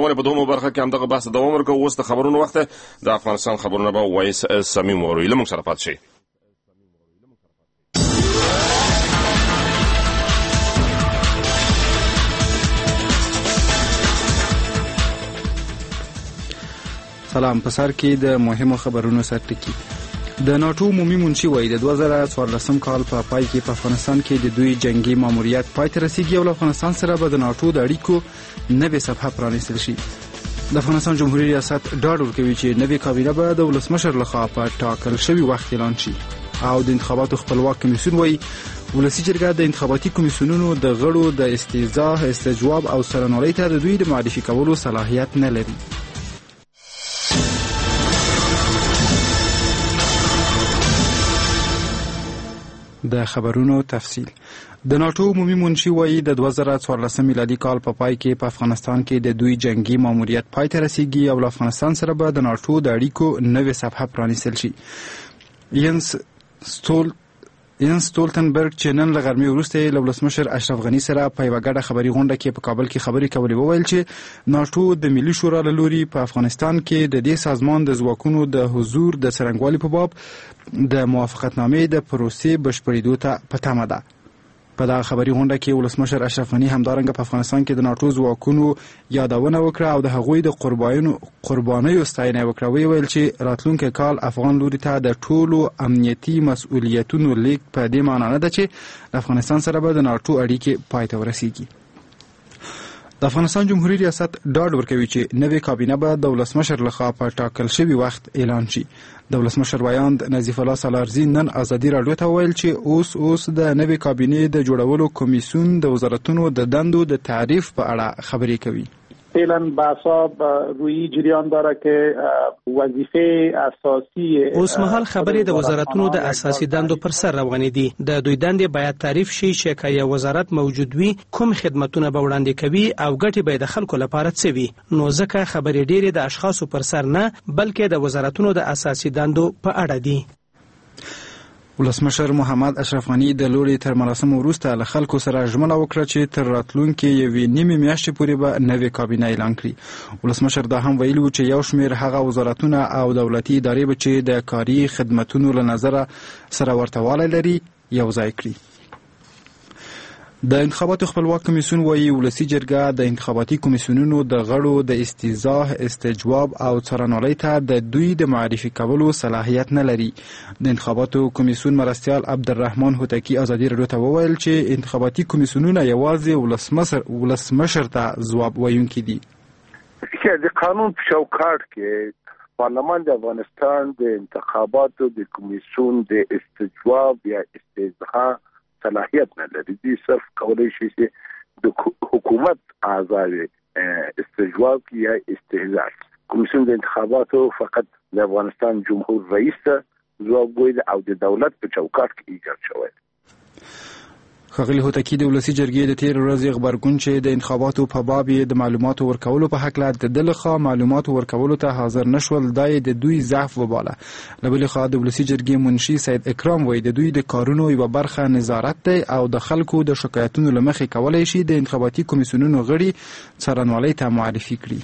خبرونه په دومره برخه کې هم دغه بحث دوام ورکوي. اوس د خبرونو وخت د افغانستان خبرونه به وایس صمیم اوري له موږ سره پات شي. سلام. په سر کې د مهمو خبرونو سرټکی. د ناتو عمومي منشي وایي د 2014 کال په پای کې په افغانستان کې د دوی جنگي ماموریت پای ته رسیږي او افغانستان سره به د ناتو د اړیکو نوې صفحه پرانیستل شي. د افغانستان جمهوریت ریاست ډاډ ورکوي چې نوې کابینه به د ولسمشر لخوا په ټاکل شوي وخت اعلان شي. او د انتخاباتو خپلواک کمیسیون وایي ولسي جرګه د انتخاباتي کمیسیونونو د غړو د استهزاء، استجواب او سرنوړۍ ته د دوی د معرفي کولو صلاحیت نه لري. د خبرونو تفصیل. د ناتو عمومي منشي وایي د 2014 میلادي کال په پای کې په افغانستان کې د دوی جنگي ماموریت پای ته رسیږي او افغانستان سره به د ناتو د اړیکو نوې صفحه پرانیستل شي. ینس ستولتنبرګ چې نن له غرمې وروسته له ولسمشر اشرف غني سره په یوه ګډه خبري غونډه کې په کابل کې خبرې کولې وویل چې ناتو د ملي شورا له لوري په افغانستان کې د دې سازمان د ځواکونو د حضور د څرنګوالي په باب د موافقتنامې د پروسې بشپړېدو ته په تمه ده. په دغه خبري غونډه کې ولسمشر اشرف غني همدارنګه په افغانستان کې د ناتو ځواکونو یادونه وکړه او د هغوی د قربانیو ستاینه وکړه. ویل چې راتلونکي کال افغان لوري ته د ټولو امنیتي مسؤلیتونو لیک په دې معنی نه ده چې د افغانستان سره به د ناتو اړیکې پای ته ورسیږي. د افغانستان جمهوریت ریاست ډاډ ورکوي چې نوې کابینه به د ولسمشر لخوا په ټاکل شوي وخت اعلان شي. د ولسمشر ویاند نظیف الله سالارزي نن ازادي راډیو ته ویل چې اوس د نوې کابینې د جوړولو کمیسیون د وزارتونو د دندو د تعریف په اړه خبرې کوي. فعلا بحثا روی جریان داره که وظیفه اساسی اوس مهال خبرې د وزارتونو د اساسي دندو پر سر روانې دي. د دوی دندې باید تعریف شي چې که وزارت موجود وي کوم خدمتونه به وړاندې کوي او ګټې به د خلکو لپاره څه وي. نو ځکه خبرې ډېرې د اشخاصو پر سر نه بلکې د وزارتونو د اساسي دندو په اړه دي. ولسمشر محمد اشرف غني د لوري تر مراسم وروسته له خلکو سره ژمنه وکړه چې تر راتلونکي یوې نیمې میاشتې پورې به نوې کابینه اعلان کړي. ولسمشر دا هم ویلي و چې یو شمېر هغه وزارتونه او دولتي ادارې به چې د کاري خدمتونو له نظره سره ورته والی لري یو ځای کړي. د انتخاباتو خپلواک کمیسیون وایي ولسي جرګه د انتخاباتي کمیسیونونو د غړو د استهزاء، استجواب او څرنوالۍ ته د دوی د معرفي کولو صلاحیت نه لري. د انتخاباتو کمیسیون مرستیال عبدالرحمن هوتکی ازادي راډیو ته وویل چې انتخاباتي کمیسیونونه یوازې ولسمشر ته ځواب ویونکي دي. د قانون په چوکاټ کې پارلمان د افغانستان د انتخاباتو د کمیسیون د استجواب یا استهزاء صلاحیت نه لري. دي صرف کولای شي چې د حکومت اعضای استجواب یا استهزاء. کمیسیون د انتخاباتو فقط د افغانستان جمهور رئیس ته ځواب ویل او د دولت په چوکاټ کې ایجاد شوی. ښاغلي هوتکی د ولسي جرګې د تېرې ورځې غبرګون چې د انتخاباتو په باب یې د معلوماتو ورکولو په هکله د ده لخوا معلوماتو ورکولو ته حاضر نه شول دا یې د دوی ضعف وباله. له بلې خوا د ولسي جرګې منشي سید اکرام وایي د دوی د کارونو یوه برخه نظارت دی او د خلکو د شکایتونو له مخې کولی شي د انتخاباتي کمیسیونونو غړي څرنوالۍ ته معرفي کړي.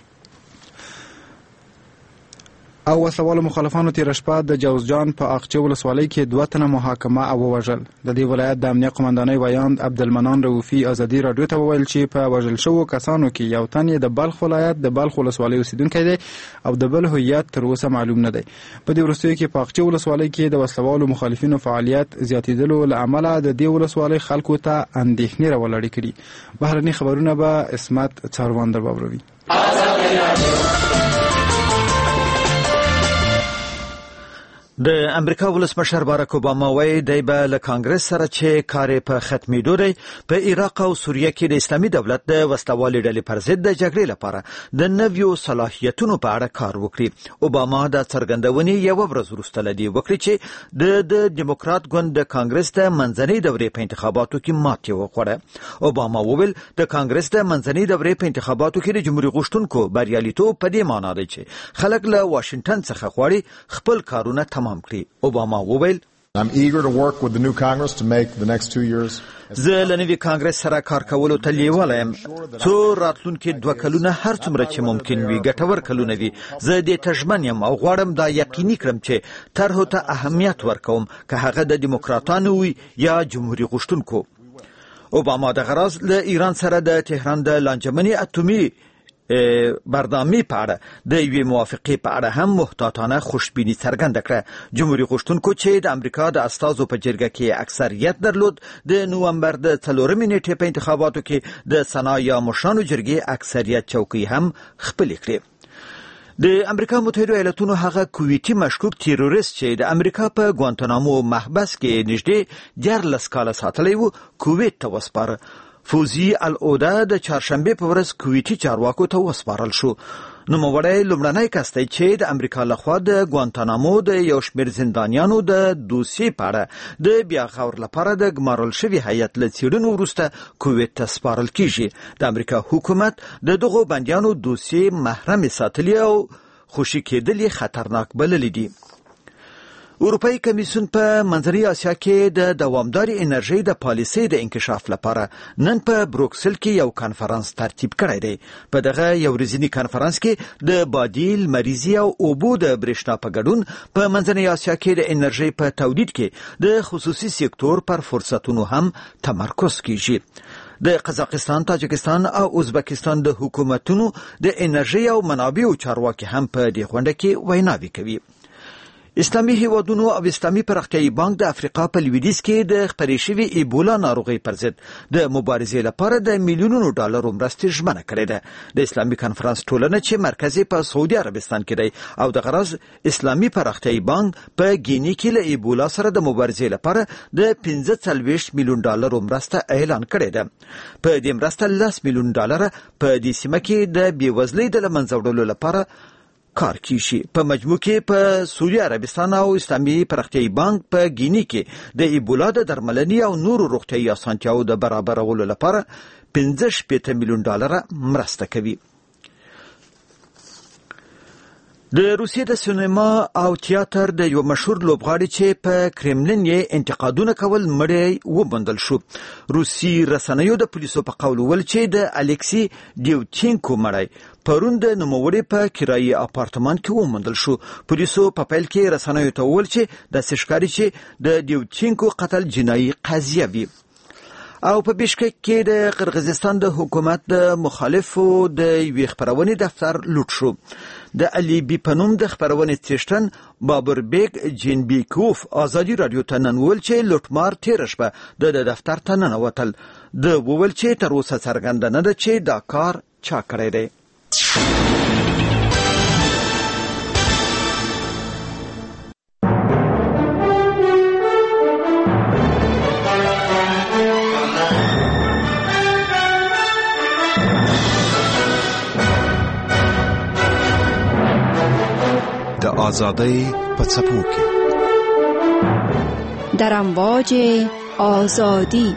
او وسلوالو مخالفانو تېره شپه د جوزجان په اقچه ولسوالۍ کې 2 تنه محاکمه او ووژل. د دې ولایت د امنیه قمندانۍ ویاند عبدالمنان رؤوفي ازادي راډیو ته وویل چې په وژل شوو کسانو کې یو تن یې د بلخ ولایت د بلخ ولسوالۍ اوسیدونکی دی او د بل هویت تر اوسه معلوم نه دی. په دې وروستیو کې په اقچه ولسوالۍ کې د وسلوالو مخالفینو فعالیت زیاتېدلو له امله د دې ولسوالۍ خلکو ته اندېښنې راولاړې کړي. بهرني خبرونه به اسمت څاروان در واوروي. د امریکا ولسمشر باراک اوباما وایي دی به له کانګرس سره چې کار په ختمېدو دی په عراق او سوریه کې د اسلامي دولت د وسلوالې ډلې پر ضد د جګړې لپاره د نویو صلاحیتونو په اړه کار وکړي. اوباما د څرګندونې یوه ورځ وروسته له دې وکړي چې د ډیموکرات ګوند د کانګرس د منځنۍ دورې په انتخاباتو کې ماتې وخوړه. اوباما وویل د کانګرس د منځنۍ دورې په انتخاباتو کې د جمهوریت غوښتونکو بریالیتوب په دې معنا دی چې خلک له واشنگټن څخه غواړي خپل کارونه تمام کړي. اوباما وویل I'm eager to work with the new Congress to make the next 2 years. زه له نوي کانګرس سره کار کولو ته لیواله یم څو راتلونکي 2 کلونه هر څومره چې ممکن وي ګټور کلونه وي. زه دې ته ژمن یم او غواړم دا یقیني کړم چې طرحو ته اهمیت ورکوم که هغه د دیموکراتانو وي یا جمهوریت غوښتونکو. اوباما د غراز له ایران سره د تهران د لانجمنې اتومي برنامې په اړه د یوې موافقې په اړه هم محتاطانه خوشبیني څرګنده کړه. جمهوریت غوښتونکو چې د امریکا د استازو په جرګه کې اکثریت درلود د نومبر د 4 نیټې په انتخاباتو کې د سنا یا مشرانو جرګې اکثریت چوکۍ هم خپلې کړې. د امریکا متحده ایالاتونو هغه کویتي مشکوک تیروریست چې د امریکا په ګوانتانامو محبس کې نږدې 14 کاله ساتلی و کویت ته وسپاره. فوزي العوده د چهارشنبه په ورځ کویتي چارواکو ته وسپارل شو. نوموړی لومړنی کس دی چې د امریکا لخوا د ګوانتانامو د یو شمېر زندانیانو د دوسیې په اړه د بیا غور لپاره د ګمارل شوي هیئت له څېړنو وروسته کویت ته سپارل کیږي. د امریکا حکومت د دغو بندیانو دوسیې محرم ساتلي او خوشي کېدل یې خطرناک بللي دي. اروپایي کمیسیون په منځنۍ اسیا کې د دوامدارې انرژۍ د پالیسۍ د انکشاف لپاره نن په بروکسل کې یو کانفرانس ترتیب کړی دی. په دغه یو ورځني کانفرانس کې د بادي، لمریزي او اوبو د برېښنا په ګډون په منځنۍ اسیا کې د انرژۍ په تولید کې د خصوصي سکتور پر فرصتونو هم تمرکز کیږي. د قزاقستان، تاجکستان او ازبکستان د حکومتونو د انرژۍ او منابعو چارواکي هم په دې غونډه کې ویناوې کوي. اسلامي هیوادونو او اسلامي پراختیایي بانک د افریقا په لویدیځ کې د خپرې شوې ایبولا ناروغۍ پر ضد د مبارزې لپاره د میلیونونو ډالرو مرستې ژمنه کړې ده. د اسلامي کنفرانس ټولنه چې مرکز په سعودي عربستان کې دی او د غرض اسلامي پراختیایي بانک په ګینی کې له ایبولا سره د مبارزې لپاره د 45 میلیون ډالرو مرسته اعلان کړې ده. په دې مرسته 10 میلیون ډالر په دې سیمه کې د بېوزلۍ د له منځه وړلو لپاره کار کیږي. په مجموع کې په سعودي عربستان او اسلامي پراختیایي بانک په ګینی کې د ایبولا د درملنې او نورو روغتیایي اسانتیاو د برابرولو لپاره 15 میلیون ډالر مرسته کوي. د روسیې د سینما او تیاتر د یو مشهور لوبغاړي چې په کرملین یې انتقادونه کول مړی وموندل شو. روسي رسنیو د پولیسو په قول وویل چې د الکسی دیوچینکو مړی پرون د نوموړي په کرایي اپارتمان کې وموندل شو. پولیسو په پیل کې رسنیو ته وویل چې داسې ښکاري چې د دیوچینکو قتل جنایي قضیه وي. او په بشکک کې د قرغیزستان د حکومت د مخالفو د یوې خپرونې دفتر لوټ شو. د علي بي په نوم د خپرونې څښتن بابربیک جینبیکوف ازادي رادیو ته نن وویل چې لوټمار تېره شپه د دفتر ته ننوتل. د وویل چې تر اوسه څرګنده نه ده چې دا کار چا کړی دی. د آزادۍ په څپو کې در امواج آزادی.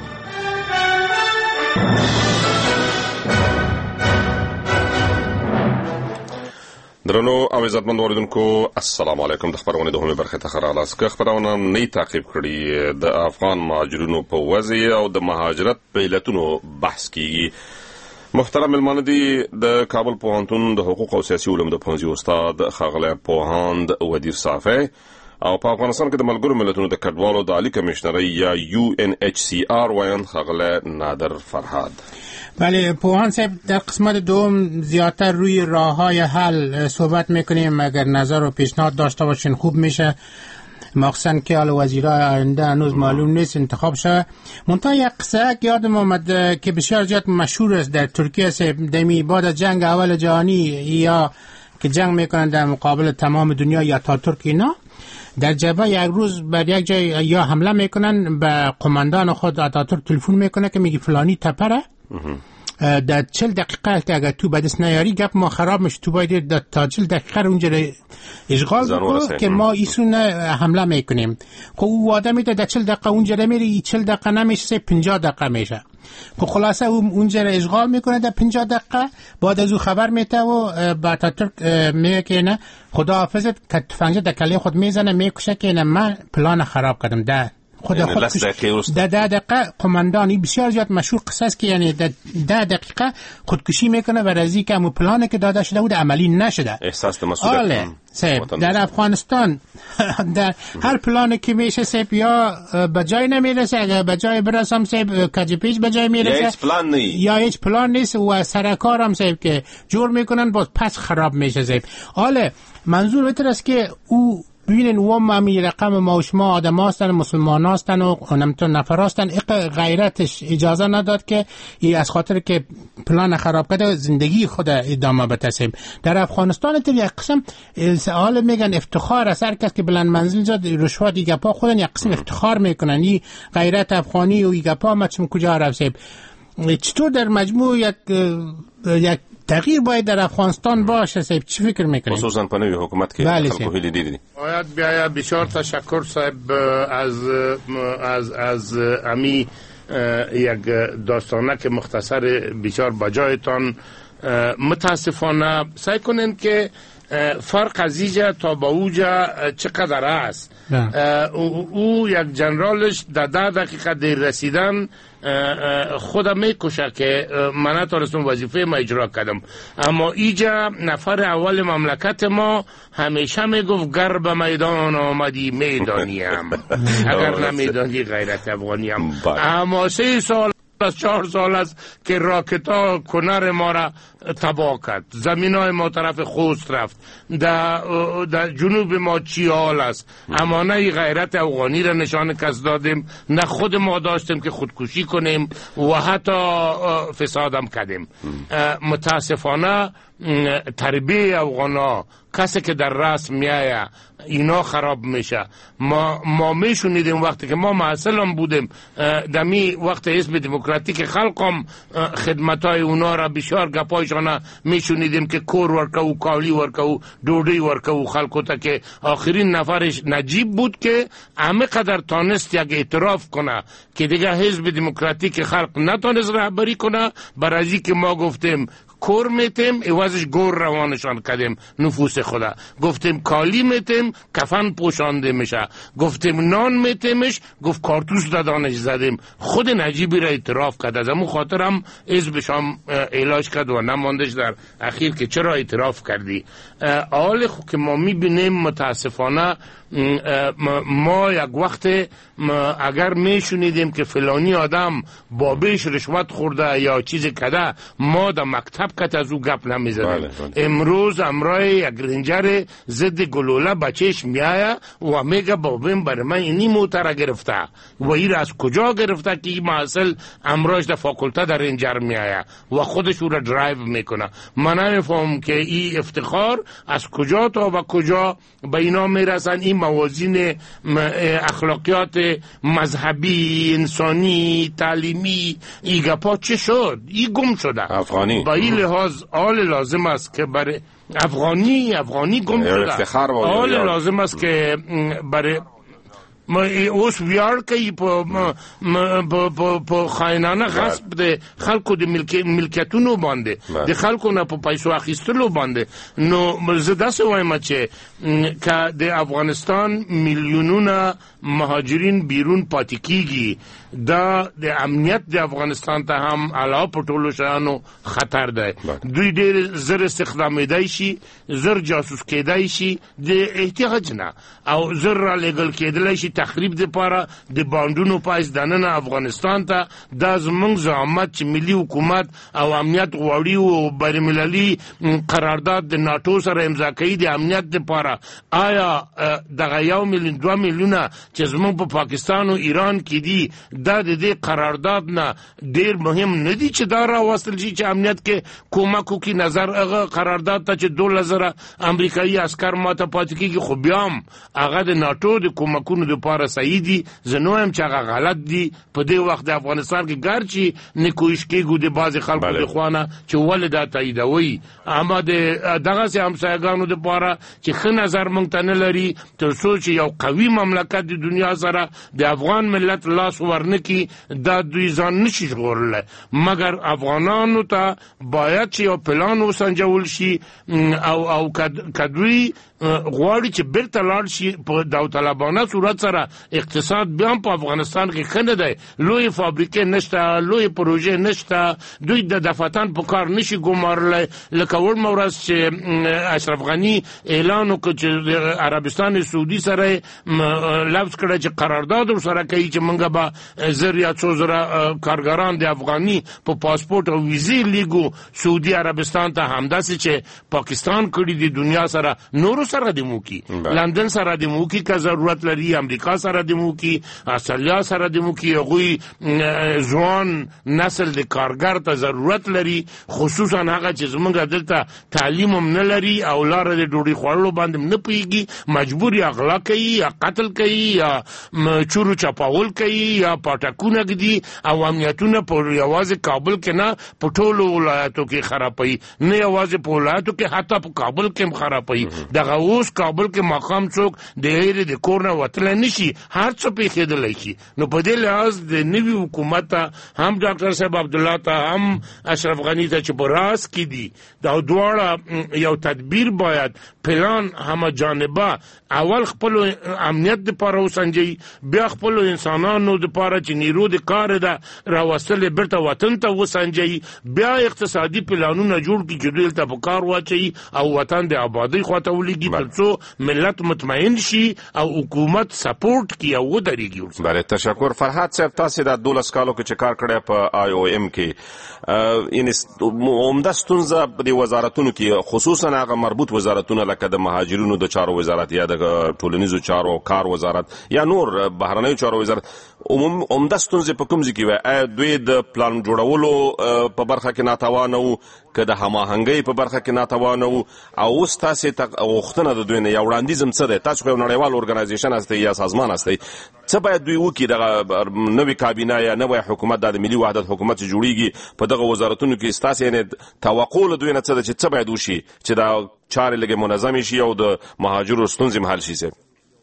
درنو او عزتمن اوریدونکو السلام علیکم. د خبرونه د همې برخه ته خرالاس که خبرونه نه تعقیب کړي د افغان مهاجرینو په وضع او د مهاجرت په علتونو بحث کیږي. محترم ملمانه دي د کابل پوهنتون د حقوق او سیاسي علومو د پوهنځي استاد ښاغلی پوهاند ودیر صافی او په افغانستان کې د ملګرو ملتونو د کډوالو د عالی کمیشنرۍ یا UNHCR وایند ښاغلی نادر فرهاد. بله پوهان صاحب در قسمت دوم زیادتر روی راه‌های حل صحبت میکنیم. اگر نظر و پیشنهاد داشته باشین خوب میشه، مخصوصا که حال وزیرای آینده هنوز معلوم نیست انتخاب شده. منتها یک قصه یادم آمد که بسیار زیاد مشهور است در ترکیه دمی بعد از جنگ اول جهانی یا که جنگ میکنند در مقابل تمام دنیا یا تاتورک اینا، در جبهه یک روز بر یک جای یا حمله میکنن، به قماندان خود آتاتورک تلفن میکنه که میگه فلانی تپره، در 40 دقیقه که اگر تو بدست نیاری گپ ما خراب میشه، تو باید تا 40 دقیقه اونجا اشغال بکنه که ما ایشون حمله میکنیم. خب او وعده میده در 40 دقیقه اونجا میری، 40 دقیقه نمیشه، 50 دقیقه میشه. که خلاصه اونجا را اشغال میکنه در 50 دقیقه. بعد از او خبر میته و با اتاتورک میگه که نه خداحافظت، که تفنگچه در کله خود میزنه میکشه که نه من پلان خراب کردم. ده خدا خودکش در 10 دقیقه قماندانی بسیار زیاد مشهور قصه است که یعنی در 10 دقیقه خودکشی میکنه و رازی که همون پلانی که داده شده بود عملی نشده. احساس مسئولیت در افغانستان در هر پلانی که میشه سیب یا به جای نمیرسه، اگر به جای برسم سیب کجپیش به جای میرسه یا هیچ پلان نیست و سرکار هم سیب که جور میکنن باز پس خراب میشه سیب. حالا منظور بهتر است که او ببینین و همی رقم ما و شما آدم هستن، مسلمان هستن و نمیتون نفر هستن. غیرتش اجازه نداد که از خاطر که پلان خراب کرده زندگی خود ادامه بتسیم. در افغانستان تر یک قسم حال میگن افتخار است، هر کس که بلند منزل زد رشوه دیگه پا خودن یک قسم افتخار میکنن این غیرت افغانی و دیگه پا مچم کجا رفسیم. چطور در مجموع یک تغییر باید در افغانستان باشه صاحب؟ چی فکر میکنید؟ خصوصا په نوې حکومت کې خلکو هیلې ډېرې دي. باید بیا بسیار تشکر صاحب از امی یک داستانه که مختصر بسیار بجایتان. متاسفانه سعی کنین که فرق از اینجا تا به اوجا چقدر است. او یک جنرالش در 10 دقیقه دیر رسیدن خودم میکشه که من نتونستم وظیفه ما اجرا کردم. اما ایجا نفر اول مملکت ما همیشه میگفت گر به میدان آمدی میدانیم، اگر نمیدانی غیرت افغانیم. اما 3 سال از 4 سال است که راکتا کنر ما را تباه کرد. زمینای ما طرف خوست رفت، در جنوب ما چی حال است. اما نه غیرت افغانی را نشان کس دادیم، نه خود ما داشتیم که خودکشی کنیم و حتی فسادم کردیم. متاسفانه تربیه افغانا کسی که در راست میایه اینا خراب میشه. ما میشونیدیم وقتی که ما محصلم بودیم دمی وقت حزب دموکراتیک خلقم خدمتای اونا را بسیار گپایشان میشونیدیم که کور ورکو، کالی ورکو، دوڑی ورکو خلقو تا که آخرین نفرش نجیب بود که همه قدر تانست یک اعتراف کنه که دیگه حزب دموکراتیک خلق نتانست رهبری کنه. برای که ما گفتیم کور میتیم عوضش گور روانشان کردیم نفوس خدا. گفتیم کالی میتیم کفن پوشانده میشه. گفتیم نان میتیمش گفت کارتوس دادانش زدیم. خود نجیبی را اعتراف کرد. از همون خاطرم حزبش هم علاج کرد و نماندش در اخیر که چرا اعتراف کردی. حال که ما میبینیم متاسفانه ما یک وقت اگر میشونیدیم که فلانی آدم بابیش رشوت خورده یا چیزی کده ما در مکتب کت از او گپ نمیزدیم. امروز امرای یک رنجر ضد گلوله بچهش میایه و میگه بابیم برای من اینی موتر گرفته و این از کجا گرفته که این محصل امراش در فاکولته در رنجر میایه و خودش او را درایو میکنه. من نمیفهم که این افتخار از کجا تا و کجا به اینا میرسن. این موازین اخلاقیات مذهبی، انسانی، تعلیمی ای گپا چه شد؟ ای گم شده. افغانی با این لحاظ آل لازم است که برای افغانی گم شده. آل لازم است که برای اوس ویار که په خاینانه غصب د خلکو د ملکیتونو باندې د خلکو نه په پیسو اخیستلو باندې. نو زه داسې وایم چې که د افغانستان میلیونونه مهاجرین بیرون پاتې کیږي دا د امنیت د افغانستان ته هم علاوه په ټولو شیانو خطر دی. دوی ډېر زر استخدامېدای شي، زر جاسوس کېدای شي د احتیاج نه، او زر را لېږل کېدلی شي تخریب د پاره د باندونو پایس دننه افغانستان ته. دا زمونږ زحمت چې ملي حکومت او امنیت غواړي او بین‌المللي قرارداد د ناتو سره امضا کوي د امنیت د پاره. آیا دغه 1 میلیون 2 میلیونه چې زمونږ په پاکستان او ایران کې دي دا د دې قرارداد نه ډیر مهم نه دي چې دا راوستل شي چې امنیت کې کومک وکړي؟ نظر هغه قرارداد ته چې 2000 امریکایي عسکر ماته پاتې کېږي خو بیا هم هغه د ناتو د کومکونو د لپاره صحیح دي زنو هم چې هغه غلط دي په دې وخت د افغانستان کې ګرچې نکوش کېږو د بعضې خلکو د خوانه چې ولې دا تاییدوي اما د دغسې همسایګانو دپاره چې ښه نظر موږ ته نه لري تر څو چې یو قوي مملکت د دنیا سره د افغان ملت لاس ورنکي دا دوی ځان نشي ژغورلی مګر افغانانو ته باید چې یو پلان وسنجول شي او که دوی غواړي چې بیرته لاړ شي په داوطلبانه صورت سره اقتصاد بیا په افغانستان کې ښه نه دی لوی فابریکې نشته لوی پروژې نشته دوی د دفتن په کار نشي ګمارلی لکه وړمه ورځ چې اشرف غني اعلان وکړ چې عربستان سعودي سره لفظ کړی چې قرارداد ورسره کوي چې موږ به 1000 یا 2000 کارګران د افغاني په پاسپورت او ویزې لیږو سعودي عربستان ته همداسې چې پاکستان کړي د دنیا سره نورو سره د موکي لندن سره د موکي که ضرورت لري امریکا سره د موکي استرالیا سره د موکي هغوی ځوان نسل د کارګر ته ضرورت لري خصوصا هغه چې زمونږ دلته تعلیم هم نه لري او لاره د ډوډۍ خوړلو باندې نه پوهېږي مجبور یا غلا کوي یا قتل کوي یا چورو چپاول کوي یا پاټکونه ږدي او امنیتونه په یوازې کابل کې نه په ټولو ولایتو کې خرابوي نه یوازې په ولایتو کې حتی په کابل کې هم خرابوي دغه اوس کابل کې مقام څوک د هیرې د کور نه وتلی نشي هر څه پېښېدلی شي نو په دې لحاظ د نوي حکومت ته هم ډاکټر صاحب عبدالله ته هم اشرف غني ته چې په راس کې دي دا دواړه یو تدبیر باید پلان همه جانبه اول خپل امنیت دپاره وسنجوي بیا خپلو انسانانو دپاره چې نیرو د کار ده راوستلې بیرته وطن ته وسنجوي بیا اقتصادي پلانونه جوړ کړي چې دوی هلته په کار واچوي او وطن د آبادۍ خواته ولیږي تر څو ملت مطمئن شي او حکومت سپورټ کړي او ودرېږي بله تشکر فرهاد صاحب تاسې دا 12 کالو کې چې کار کړی په IOM کې عمده ستونزه په دې وزارتونو کې خصوصا هغه مربوط وزارتونه لکه د مهاجرینو د چارو وزارت یا د ټولنیزو چارو او کار وزارت یا نور بهرنیو چارو وزارت عمده ستونزې په کوم ځای کې وای دوی د پلان جوړولو په برخه کې ناتوانه وو که د هماهنګۍ په برخه کې ناتوانه وو او اوس تاسې غوښتنه د دوی نه یا وړاندیز هم څه دی تاسو خو یو نړیوال ارګنایزیشن هستئ یا سازمان هستئ څه باید دوی وکړي دغه نوې کابینه یا نوی حکومت د ملي وحدت حکومت چې جوړیږي په دغه وزارتونو کې ستاسې یعنې توقع له دوی نه څه ده چې څه باید وشي چې دا چارې لږې منظمې شي او د مهاجرو ستونزې هم حل شي صاحب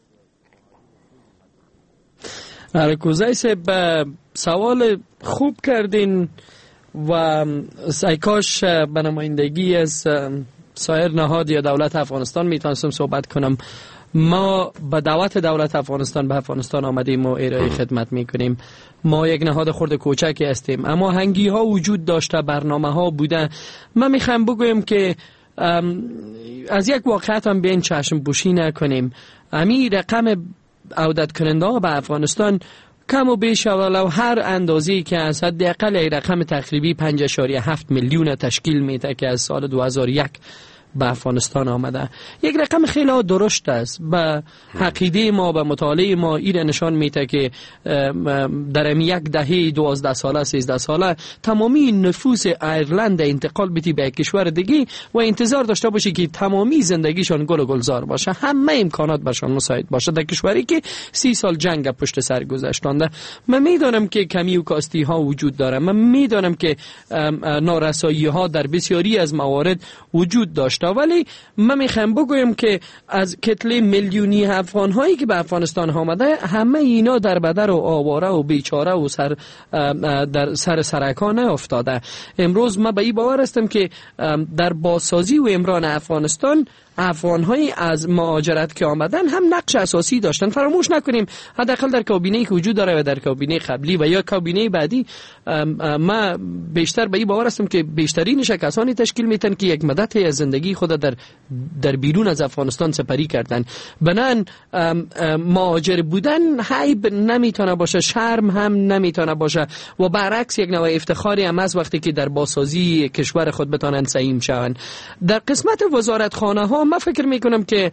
رکوزی صاحب سوال خوب کردین و ای کاش به نمایندگی از سایر نهاد یا دولت افغانستان میتونستم صحبت کنم ما به دعوت دولت افغانستان به افغانستان آمدیم و ارائه خدمت میکنیم ما یک نهاد خرد کوچکی هستیم اما هنگی ها وجود داشته برنامه ها بوده من میخوام بگویم که از یک واقعیت هم بیاین چشم پوشی نکنیم امی رقم عودت کننده ها به افغانستان کم و بیش ولو هر اندازه‌ای که از حداقل رقم تقریبی 5.7 میلیون تشکیل میده که از سال 2001 به افغانستان آمده یک رقم خیلی درشت است به عقیده ما به مطالعه ما این نشان میده که در یک دهه 12 ساله 13 ساله تمامی نفوس ایرلند انتقال بتی به کشور دیگه و انتظار داشته باشه که تمامی زندگیشان گل و گلزار باشه همه امکانات برشان مساعد باشه در کشوری که 30 سال جنگ پشت سر گذاشتنده من میدانم که کمی و کاستی ها وجود داره من میدانم که نارسایی ها در بسیاری از موارد وجود داشته ولی من میخوام بگویم که از کتله میلیونی افغان هایی که به افغانستان آمده همه اینا در بدر و آواره و بیچاره و در سرکانه افتاده امروز من به این باور هستم که در بازسازی و عمران افغانستان افغان‌های از مهاجرت که آمدن هم نقش اساسی داشتن فراموش نکنیم حداقل در کابینه‌ای که وجود داره و در کابینه قبلی و یا کابینه بعدی ما بیشتر به این باور هستم که بیشترینش کسانی تشکیل میتن که یک مدت از زندگی خود در بیرون از افغانستان سپری کردن بنان مهاجر بودن عیب نمیتونه باشه شرم هم نمیتونه باشه و برعکس یک نوع افتخاری هم از وقتی که در بازسازی کشور خود بتونن سهیم شون در قسمت وزارتخانه ها من فکر میکنم که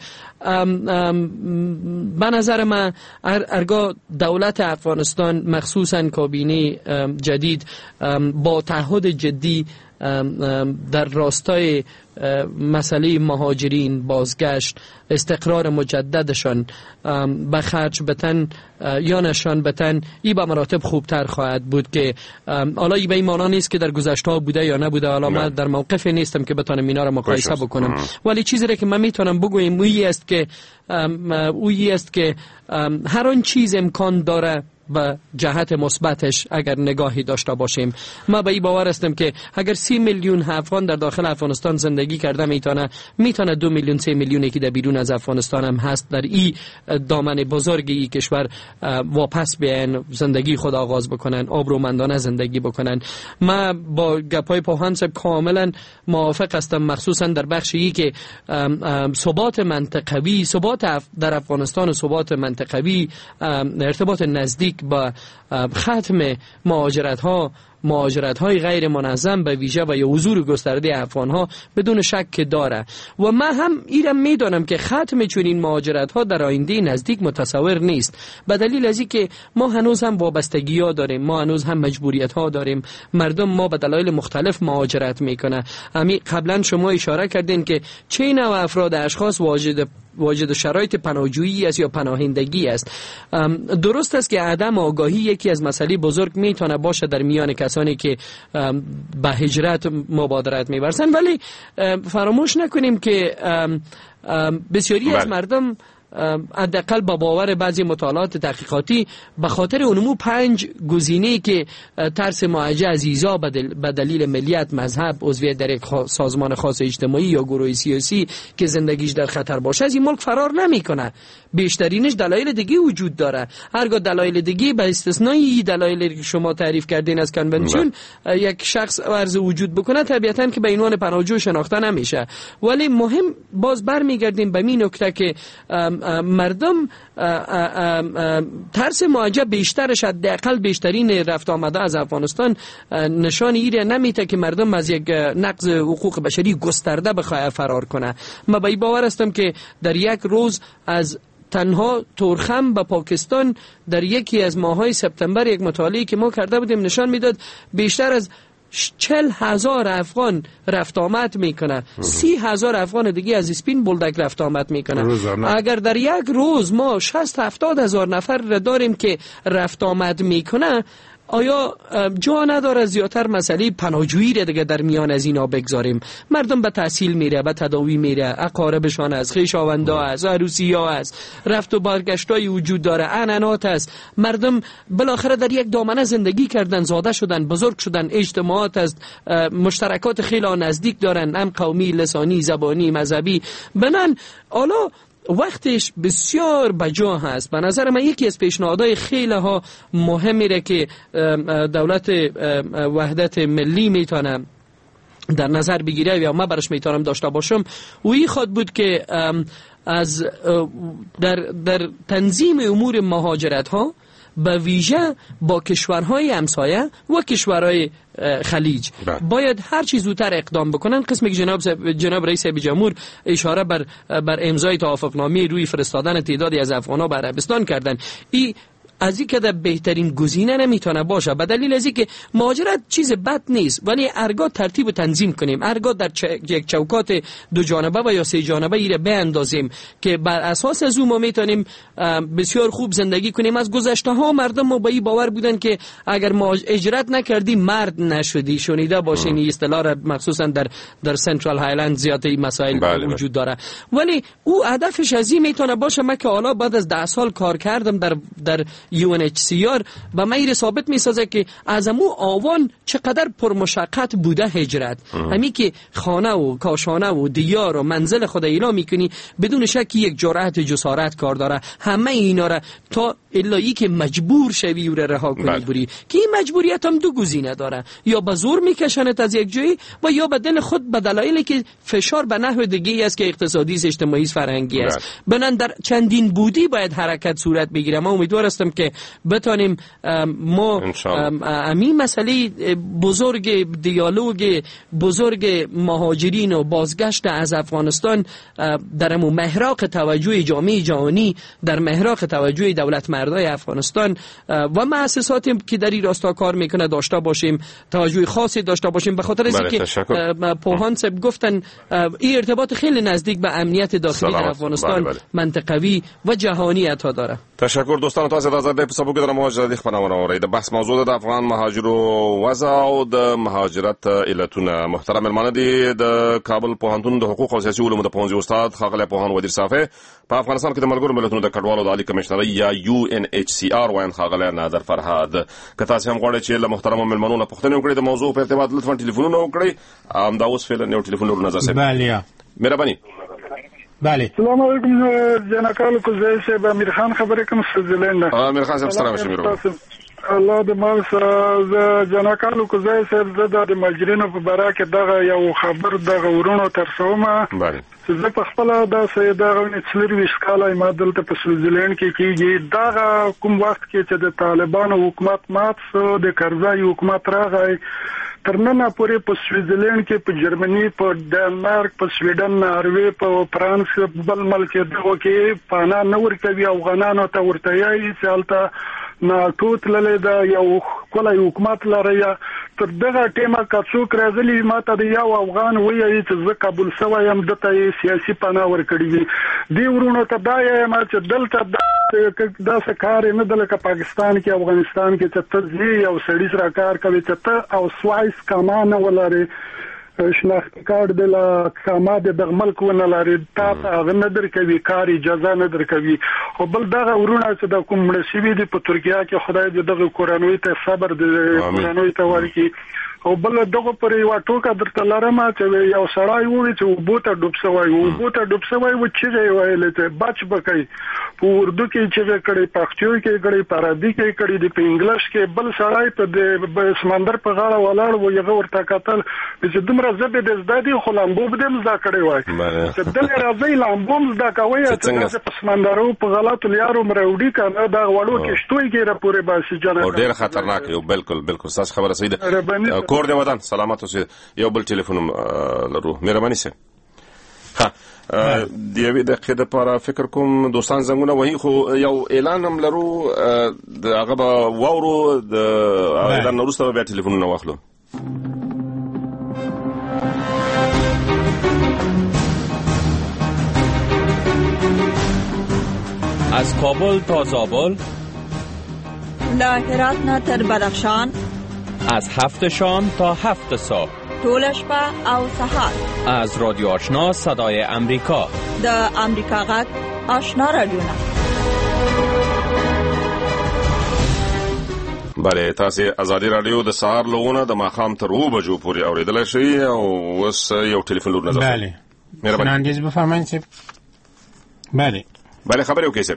به نظر من ارگاه دولت افغانستان مخصوصا کابینه جدید با تعهد جدی در راستای مسئله مهاجرین، بازگشت، استقرار مجددشان به خرج بتن یا نشان بتن، این به مراتب خوبتر خواهد بود. که حالا این به این معنا نیست که در گذشته ها بوده یا نبوده، حالا من در موقف نیستم که بتونم اینا را مقایسه بکنم، ولی چیزی را که من میتونم بگویم اویی است که هر آن چیز امکان داره به جهت مثبتش اگر نگاهی داشته باشیم. ما به این باور هستم که اگر 30 میلیون افغان در داخل افغانستان زندگی کرده میتونه 2 میلیون 3 میلیونی که در بیرون از افغانستان هم هست در این دامن بزرگ این کشور واپس بیاین، زندگی خود آغاز بکنن، آبرومندانه زندگی بکنن. ما با گپای پوهان صاحب کاملا موافق هستم، مخصوصا در بخشی که ثبات منطقوی، ثبات در افغانستان و ثبات منطقوی، ارتباط نزدیک با ختم مهاجرت های غیر منظم به ویژه و یا حضور گسترده افغان ها بدون شک داره. و من هم ایرم میدانم که ختم چنین مهاجرت ها در آینده نزدیک متصور نیست، به دلیل از اینکه ما هنوز هم وابستگی ها داریم، ما هنوز هم مجبوریت ها داریم، مردم ما به دلایل مختلف مهاجرت میکنه. همین قبلا شما اشاره کردین که چه نوع افراد اشخاص واجد شرایط پناهجویی است یا پناهندگی است. درست است که عدم آگاهی یکی از مسائل بزرگ میتونه باشه در میان کسانی که به هجرت مبادرت می‌ورزن، ولی فراموش نکنیم که بسیاری از مردم حداقل با باور بعضی مطالعات تحقیقاتی به خاطر اونمو 5 گزینه‌ای که ترس معاجه از ایذا به دلیل ملیت، مذهب، عضویت در یک سازمان خاص اجتماعی یا گروه سیاسی که زندگیش در خطر باشه از این ملک فرار نمیکنه. بیشترینش دلایل دیگه وجود داره. هرگاه دلایل دیگه به استثنای دلایلی که شما تعریف کردین از کنونسیون یک شخص عرض وجود بکنه، طبیعتاً که به عنوان پناهجو شناخته نمیشه. ولی مهم باز برمیگردیم به این نکته که مردم ترس مهاجرت بیشترش، حداقل بیشترین رفت آمده از افغانستان نشان ایره نمیته که مردم از یک نقض حقوق بشری گسترده بخواه فرار کنه. من به این باور هستم که در یک روز از تنها تورخم به پاکستان در یکی از ماه‌های سپتامبر یک مطالعه‌ای که ما کرده بودیم نشان میداد بیشتر از 40,000 افغان رفت آمد میکنه، 30,000 افغان دیگه از اسپین بولدک رفت آمد میکنه. اگر در یک روز ما 60-70 هزار نفر را داریم که رفت آمد میکنه، آیا جا نداره زیادتر مسئله پناهجویی را دیگه در میان از اینا بگذاریم؟ مردم به تحصیل میره، به تداوی میره، اقاربشان از، خویشاوندا از، عروسی‌ها از، رفت و برگشتای وجود داره، عنعنات است. مردم بالاخره در یک دامنه زندگی کردن، زاده شدن، بزرگ شدن، اجتماعات است، مشترکات خیلی نزدیک دارن، هم قومی، لسانی، زبانی، مذهبی. بنان حالا وقتش بسیار بجا هست. به نظر من یکی از پیشنهادهای خیلی ها مهمی که دولت وحدت ملی میتونه در نظر بگیره یا من برش میتونم داشته باشم و این خواهد بود که از در تنظیم امور مهاجرت ها به ویژه با کشورهای همسایه و کشورهای خلیج باید هر چیز زودتر اقدام بکنن. قسمی که جناب رئیس جمهور اشاره بر امضای توافقنامه روی فرستادن تعدادی از افغان‌ها به عربستان کردن، این از این که بهترین گزینه نمیتونه باشه، به دلیل از اینکه مهاجرت چیز بد نیست، ولی ارگاه ترتیب و تنظیم کنیم، ارگاه در یک چوکات 2 جانبه و یا 3 جانبه ایره بیاندازیم که بر اساس از اون ما میتونیم بسیار خوب زندگی کنیم. از گذشته ها مردم ما با این باور بودن که اگر ما اجرت نکردی مرد نشدی، شنیده باشین این اصطلاح را، مخصوصا در سنترال هایلند زیاد این مسائل وجود داره. ولی او هدفش از این میتونه باشه. من که حالا بعد از 10 سال کار کردم در UNHCR به من ثابت میسازه که از امو آوان چقدر پرمشقت بوده هجرت. همین که خانه و کاشانه و دیار و منزل خود اعلام میکنی بدون شک یک جرأت جسارت کار داره. همه اینا را تا الایی که مجبور شوی و رها کنی بری که این مجبوریت هم 2 گزینه داره، یا به زور میکشنت از یک جایی و یا به دل خود به دلایلی که فشار به نحو دیگه است که اقتصادی، اجتماعی، فرهنگی است. بنان در چندین بودی باید حرکت صورت بگیره. من امیدوار هستم که بتانیم ما امی مسئله بزرگ دیالوگ بزرگ مهاجرین و بازگشت از افغانستان در محراق توجه جامعه جهانی، در محراق توجه دولت مردای افغانستان و مؤسساتی که در این راستا کار میکنه داشته باشیم، توجه خاصی داشته باشیم، به خاطر اینکه پوهان صاحب گفتن این ارتباط خیلی نزدیک به امنیت داخلی در افغانستان منطقوي و جهانی عطا داره. تشکر دوستانو، تاسو د آزادۍ په سبب کې د مهاجرت خبرونه اورئ. د بحث موضوع د افغان مهاجرو وضع او د مهاجرت علتونه. محترم مېلمانه دي د کابل پوهنتون د حقوق او سیاسي علومو د پوهنځي استاد ښاغلی پوهان ودیر صافی، په افغانستان کې د ملګرو ملتونو د کډوالو د عالي کمشنرۍ یا UNHCR وایي ښاغلی نادر فرهاد. که تاسو هم غواړئ چې له محترمو مېلمنو نه پوښتنې وکړئ د موضوع په ارتباط لطفا ټلیفونونه وکړئ. همدا اوس فعلا یو ټلیفون لرو نظر صاحب. بله مهرباني. بله السلام علیکم جناب کوزای صاحب. امیر خان خبرې کوم سویزرلند. امیر خان صاحب سلام شمیرو. الله د ما سره جناب کوزای صاحب زه د مهاجرینو په باره کې دغه یو خبر دغه ورونو ترسومه. بله زه په خپل د سیدغه څلور کاله ما دلته په سویزرلند کې کېږي. دغه کوم وخت کې چې د طالبانو حکومت مات شو، د کرزای حکومت راغی، تر نن پورې په سویزرلند کې، په جرمني، په ډنمارک، په سویډن، ناروې، په فرانس بل ملک دغه کې پانا نه ورکوي افغانانو ته، ورته یې چې هلته ناټو تللی دا یو ښکلی حکومت لري. تر دغه ټیمه که څوک راغلي ماته د یو افغان وایي چې زه قبول شوی یم، دته یې سیاسي پناه ورکړې وي. دې ورونو ته دا یم چې دلته داسې کار نه ده لکه پاکستان کې، افغانستان کې چې ته ځې یو سړي سره کار کوي چې ته او سوایس کاما نه ولرې، شناختی کارت د لا کاما د دغه ملک ونه لري، تا ته هغه نه درکوي، کار اجازه نه درکوي. خو بل دغه ورونه چې د کوم مړه شوي دي په ترکیه کې، خدای دې دغه کورنۍ ته صبر د کورنۍ ته ورکړي. او بل دغه پر یو ټوکه درته لرم چې یو سړی وویل چې اوبو ته ډوب شوی و، اوبو ته ډوب شوی و، چیغې ویلې چې بچ بکئ. په اردو کې چیغې کړې، پښتو کې کړې، په عربي کې کړې، د په انګلیش کې. بل سړی په د سمندر په غاړه ولاړ و، یې ورته کتل چې دومره زبې د زده دي خو لامبو به دې زده کړی وای، چې دلته راځئ لامبو هم زده کوئ چې په سمندرو په غلطو لیارو مروړي که نه د غوړو کشتیو کې راپورې باسي جناب. ډېر خطرناک یو. بالکل بالکل ستاسو خبره صحیح ده. کور دې ودان سلامت اوسئ. یو بل ټلیفون لرو. مهرباني سه. ها د یوې دقیقې دپاره فکر کوم دوستان زنګونه وهي، خو یو اعلان هم لرو د هغه به واورو، د اعلان نه وروسته به بیا ټلیفونونه واخلو. از کابل تا زابل، له هرات نه تر بدخشان، از 7 شام تا 7 صبح، ټول شپه او سهار. از رادیو آشنا صدای امریکا، د امریکا غږ آشنا رادیوونه. بله، تاسو ازادي رادیو د سهار لغونه د ماښام تر 2 بجو پورې اوریدلای شئ. او اوس یو ټلیفون لور نظر. بله فرناندیز بفرمایئ. بله بله خبر یو کیسه.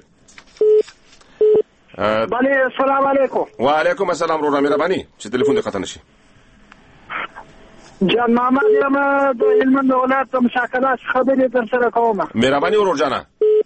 بله السلام علیکم. و علیکم السلام. رو مهرباني چې ټلیفون دې قطع نشي. جان محمد یم د هلمند ولایت مشاکلات خبرې در سره کوم. مهرباني ورور جانه.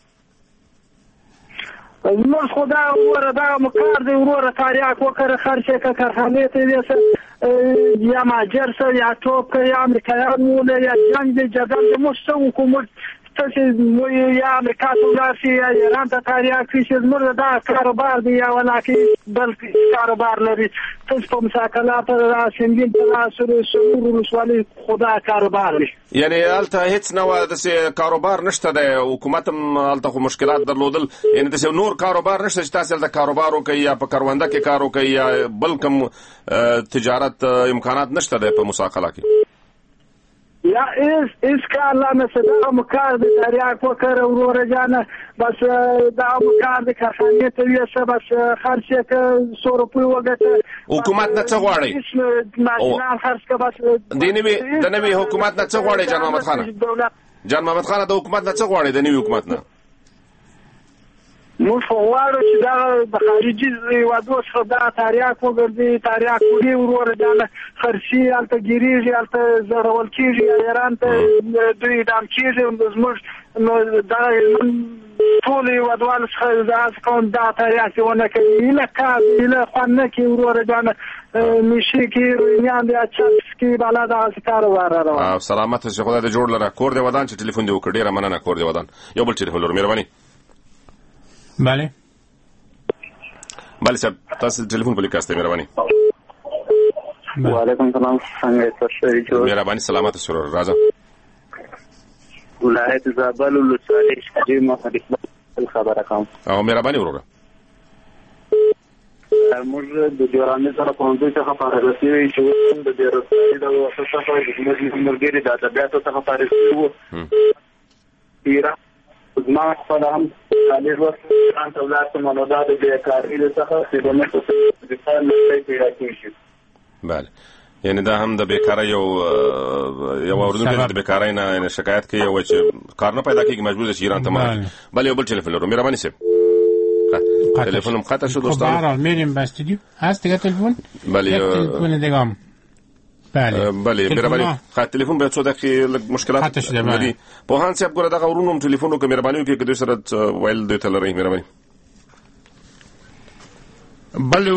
نو خدا وره دا مکار دی وروره تاریخ وکړه خرچه کا کارخانه ته ویسه یا ماجر سره یا ټوپ یا امریکایان مولا یا جنگ جدل مستو حکومت تاسو مو یا امریکا ته یا ایران ته تاریخ کې زموږ دا کاروبار دی یا ولکه بل کاروبار لري. تاسو په مشاکلات راشندین تاسو سره رسوالي خدا کاروبار دی. یعنی الته هیڅ نو د کاروبار نشته، د حکومت هم الته خو مشکلات درلودل، یعنی د نور کاروبار نشته چې تاسو د کاروبار وکړئ یا په کرونده کې کار وکړئ یا بل کوم تجارت امکانات نشته په مساقله کې. یا اس کار لا مثلا مکار د تاریخ وکړه وروره جانه بس دا مکار د کارخانه ته ویسه بس خرچه ک 100 روپۍ وګټه. حکومت نه څه غواړي؟ ناشنال خرڅ ک بس د نوې حکومت نه څه غواړي جان محمد خان؟ جان محمد خان د حکومت نه څه غواړي د نوې حکومت نه؟ موږ غواړو چې دا د خارجي هیوادو څخه دا تاریخ وګرځي، تاریخ وړي وروره جانه خرچي الته ګیریږي، الته زړول کېږي، ایران ته دوی دام کېږي. زموږ نو دا ټول ودوال څخه داس کوم دا تریاسونه کوي له خوانه کې ورور جان میشي کې روینیان دي اچھا کی بالا دا ستاره واره سلامت شه خدای دې جوړ لره کور دی ودان چې ټلیفون دی وکړ ډیره مننه کور دی ودان یو بل ټلیفون لور مهرباني بله صاحب تاسو ټلیفون په لیکاسته مهرباني وعلیکم السلام څنګه تاسو مهرباني سلامت سره راځه ولایت زابل ولسوالۍ شجی محمد اقبال خبره کوم او مهرباني وروره موږ د جوړانې سره په دې څخه فارغ شوی چې د دې رسمي د وسه څخه د مرګري د طبيعت څخه فارغ شوو پیرا زما خپل هم علي وروسته ځان ته ولاسته منودا د بیکارۍ څخه چې د مخه د فعال نه پیدا کیږي بله یعنی دا هم د بیکاری یو اوردونکو د بیکاری نه شکایت کوي او چې کار نه پیدا کیږي مجبور شي ایران ته مال بله یو بل ټلیفون لرو مهرباني صاحب تلفنم قطع شد دوستان برحال میریم به استودیو هست دیگه تلفن بله تلفن دیگه هم بله مهرباني تلفون به څو دقیقې مشکلات قطع شده بله پوهان صاحب ګوره دغه ورونو تلفون وکړه مهرباني وکړئ که دوی سره ویل دوی ته لرئ مهرباني بله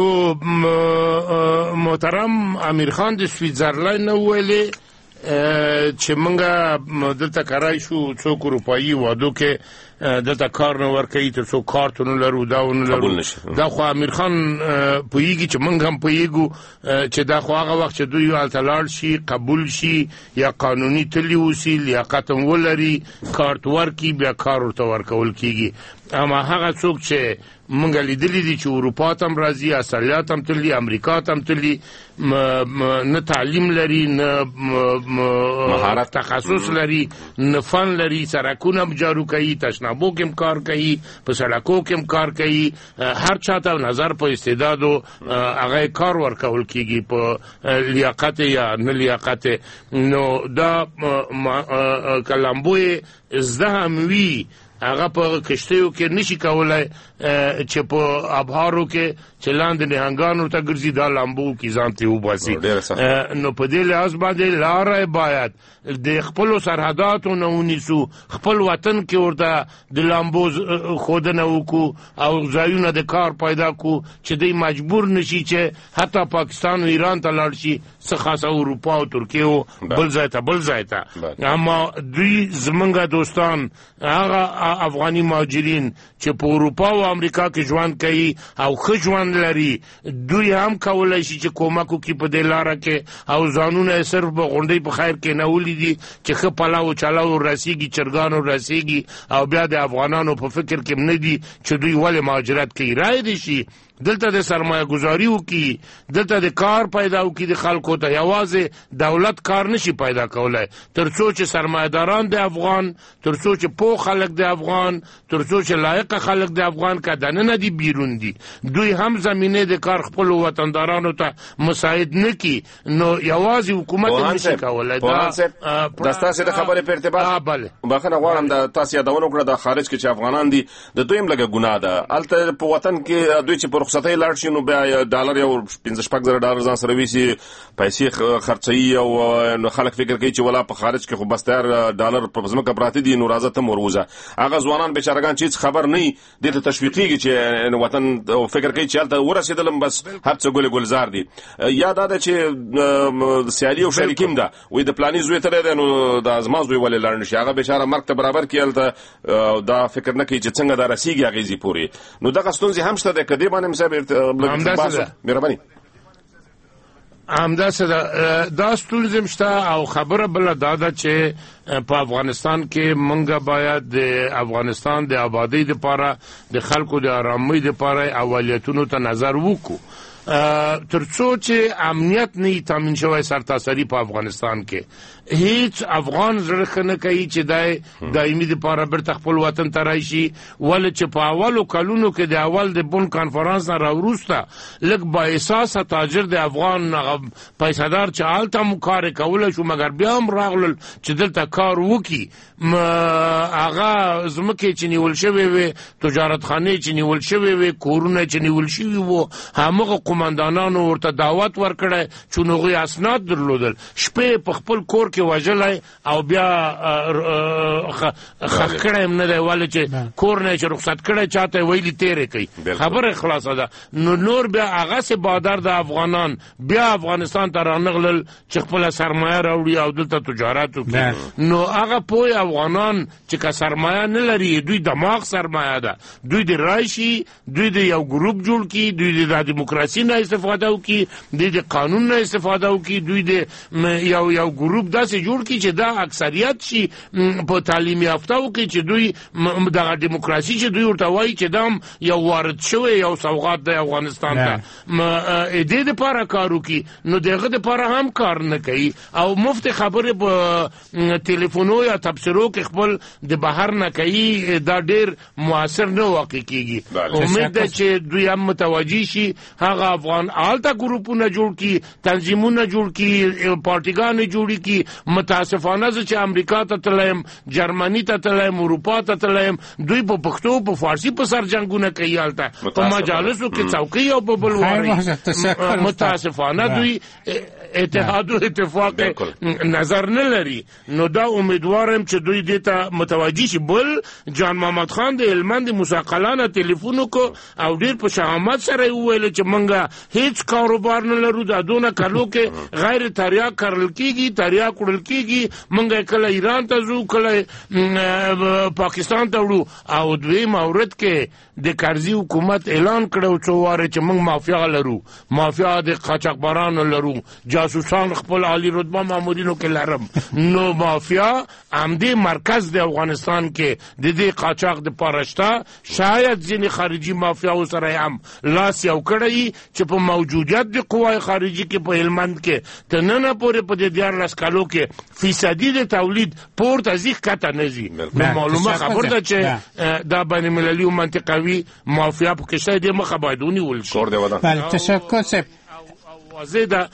محترم امیر خان د سویټزرلند نه ویلې چې موږ دلته کرای شو څوک اروپایي وادو کې دلته کار نه ورکوي تر څو کارتونه لرو دا ونه لرو دا خو امیر خان پوهیږي چې موږ هم پوهیږو چې دا خو هغه وخت چې دوی هلته لاړ شي قبول شي یا قانوني تلي اوسي لیاقت هم ولري کارت ورکړي بیا کار ورته ورکول کیږي اما هغه څوک چې مونږ لیدلی دي چې اروپا ته هم راځي اصلیات هم تللی امریکا ته هم تللی نه تعلیم لري نه مهارت تخصص لري نه فن لري سرکونه هم جارو کوي تشنابو کې هم کار کوي په سړکو کې هم کار کوي هر چاته نظر په استعدادو هغه کار ورکول کیږي په لیاقت یا نه لیاقت نو دا کلمبوی زده هم وی هغه په کشتیو کې نشي کولای چې په ابهارو کې چې لاندې نهنګانو ته ګرځي دا لامبو کې ځان ته وباسي نو په دې لحاظ باندې لاره باید د خپل سرحداتو نه ونیسو خپل وطن کې ورته د لامبو خودنه وکړو او ځایونه د کار پیدا کو چې دوی مجبور نشي چې حتی پاکستان او ایران ته لاړ شي څه خاصه اروپا او ترکیه بل ځای ته اما دوی زمونږ دوستان هغه افغاني مهاجرین چې په اروپا او امریکا کې ژوند کوي او ښه ژوند لري دوی هم کولای شي چې کومک وکړي په دې لاره کې او ځانونه صرف به غونډۍ په خیر کې نه ولیدي چې ښه پلاو چلاو رسیږي چرګانو رسیږي او بیا د افغانانو په فکر کې نه دي چې دوی ولې مهاجرت کوي رای دي شي دلته د سرمایه گذاری وکي دلته د کار پیدا وکي د خلکو ته یوازې دولت کار نشي پیدا کولای ترڅو چې سرمایه‌داران د افغان ترڅو چې پوه خلک د افغان ترڅو چې لایق خلک د افغان کدن نه دي بیرون دي دوی هم زمينه د کار خپل وطندارانو ته مساعد نه کی نو یوازې حکومت نشي کولای دا تاسو د خبرې په ارتباط بخنه غواړم د تاسو یادونه کړه د خارج کې چې افغانان دي د دویم لګه ګناه ده الته په وطن کې دوی چې رخصتۍ لاړ شي نو بیا ډالر یو 15,000 ډالر ځان سره ویسي پیسې خرڅي او خلک فکر کوي چې ولا په خارج کې خو بس تر ډالر په ځمکه پراته دي نو راځه ته مروزه هغه ځوانان بیچارهګان چې خبر نه دي ته تشویقيږي چې وطن فکر کوي چې الته ورسېدلم بس هر څه ګلزار دي یاد ده چې سیالي او شریکیم ده وې د پلاني زوی ته نو د ازماز وی ولې لاړ نشي هغه بیچاره مرګ ته برابر کیلته دا فکر نه کوي چې څنګه دا رسیږي هغه زی پوری نو دغه ستونزې هم شته د کدی باندې مهرباني همداسه دا ستونزې شته او خبره بل داده چې په افغانستان کې مونږ باید د افغانستان د آبادی لپاره د خلکو د آرامۍ لپاره اولیتونو ته نظر وکړو ترڅو چې امنیت نه تامین شوی سرتاسري په افغانستان کې هیڅ افغان زړه نه کوي چې دایمي لپاره بر خپل وطن ته راشي ول چې په اولو کلونو کې د اول د بون کانفرنس نه راوروسته لګ با احساس تاجر د افغان پیسادار چې حالت هم کار کول شو مګر بیا هم راغلل چې دلته کار وکي هغه زمکه چې نیول شوی وي تجارت خانه چې نیول شوی وي کورونه چې نیول شوی وو همغه قومندانانو ورته دعوت ورکړی چې هغوی اسناد درلودل، شپې په خپل کور کې وژلی او بیا خښ کړی هم نه دی، ولې چې کور نه چې رخصت کړی چاته ویلي تیرې کوي، خبره خلاصه ده. نو نور بیا هغسې بادر د افغانان بیا افغانستان ته رانغلل چې خپله سرمایه راوړي او دلته تجارت وکړي. نو هغه پوه افغانان چې که سرمایه نه لري، دوی دماغ سرمایه ده، دوی د راشي، دوی د یو ګروپ جوړ کړي، دوی د دیموکراسي نه استفاده وکړي، دوی د قانون نه استفاده وکړي، دوی د یو ګروپ داسې جوړ کړي چې دا اکثریت شي په تعلیم یافته وکړي، چې دوی دغه دیموکراسي چې دوی ورته وایي چې دا یو وارد شوی یو سوغات دی افغانستان ته، دې دپاره کار وکړي. نو د هغه دپاره هم کار نه کوي او مفت خبرې په تلیفونو یا تبصرو کې خپل د بهر نه کوي، دا ډېر مؤثر نه واقع کېږي. امید ده چې دوی هم متوجه شي، هغه افغان هلته ګروپونه جوړ کړي، تنظیمونه جوړ کړي، پارټیګانې جوړې کړي. متاسفانه زه چې امریکا ته تللی یم، جرمني ته تللی یم، اروپا ته تللی یم، دوی په پښتو په فارسي په سر جنګونه کوي، هلته په مجالسو کې څوکۍ او په بل واري. متاسفانه دوی اتحاد و اتفاق نظر نه لري. نو دا امیدوارم چې دوی دې ته متوجه شي. بل جان محمد خان د هلمند موسی قلانه تلیفون وکړو او ډېر په شهامت سره یې وویل چې موږ هیڅ کاروبار نه لرو، دا دونه کلو کې غیر تریاک کرل کېږي، تریاک وړل کېږي، موږ کله ایران ته ځو، کله پاکستان ته وړو. او دوی مورد کې د کرزي حکومت اعلان کړو څو واره چې موږ مافیا لرو، مافیا د قاچاقبرانو لرو، جاسوسان خپل عالی رتبه مامورینو کې لرم. نو مافیا همدې مرکز د افغانستان کې د دې قاچاق د پارشته، شاید ځینې خارجي مافیاو سره هم لاس یو کړی چې په موجودیت د قوای خارجي کې په هلمند کې تر ننه پورې په دې 14 کالو کې فیصدي د تولید پورته ځي ښکته نه ځي. معلومه خبر ده چې دا بین المللي و منطقوي مافیا په کې شاید مخه باید ونیول شي. بله تشکر صاحب. واضح ده.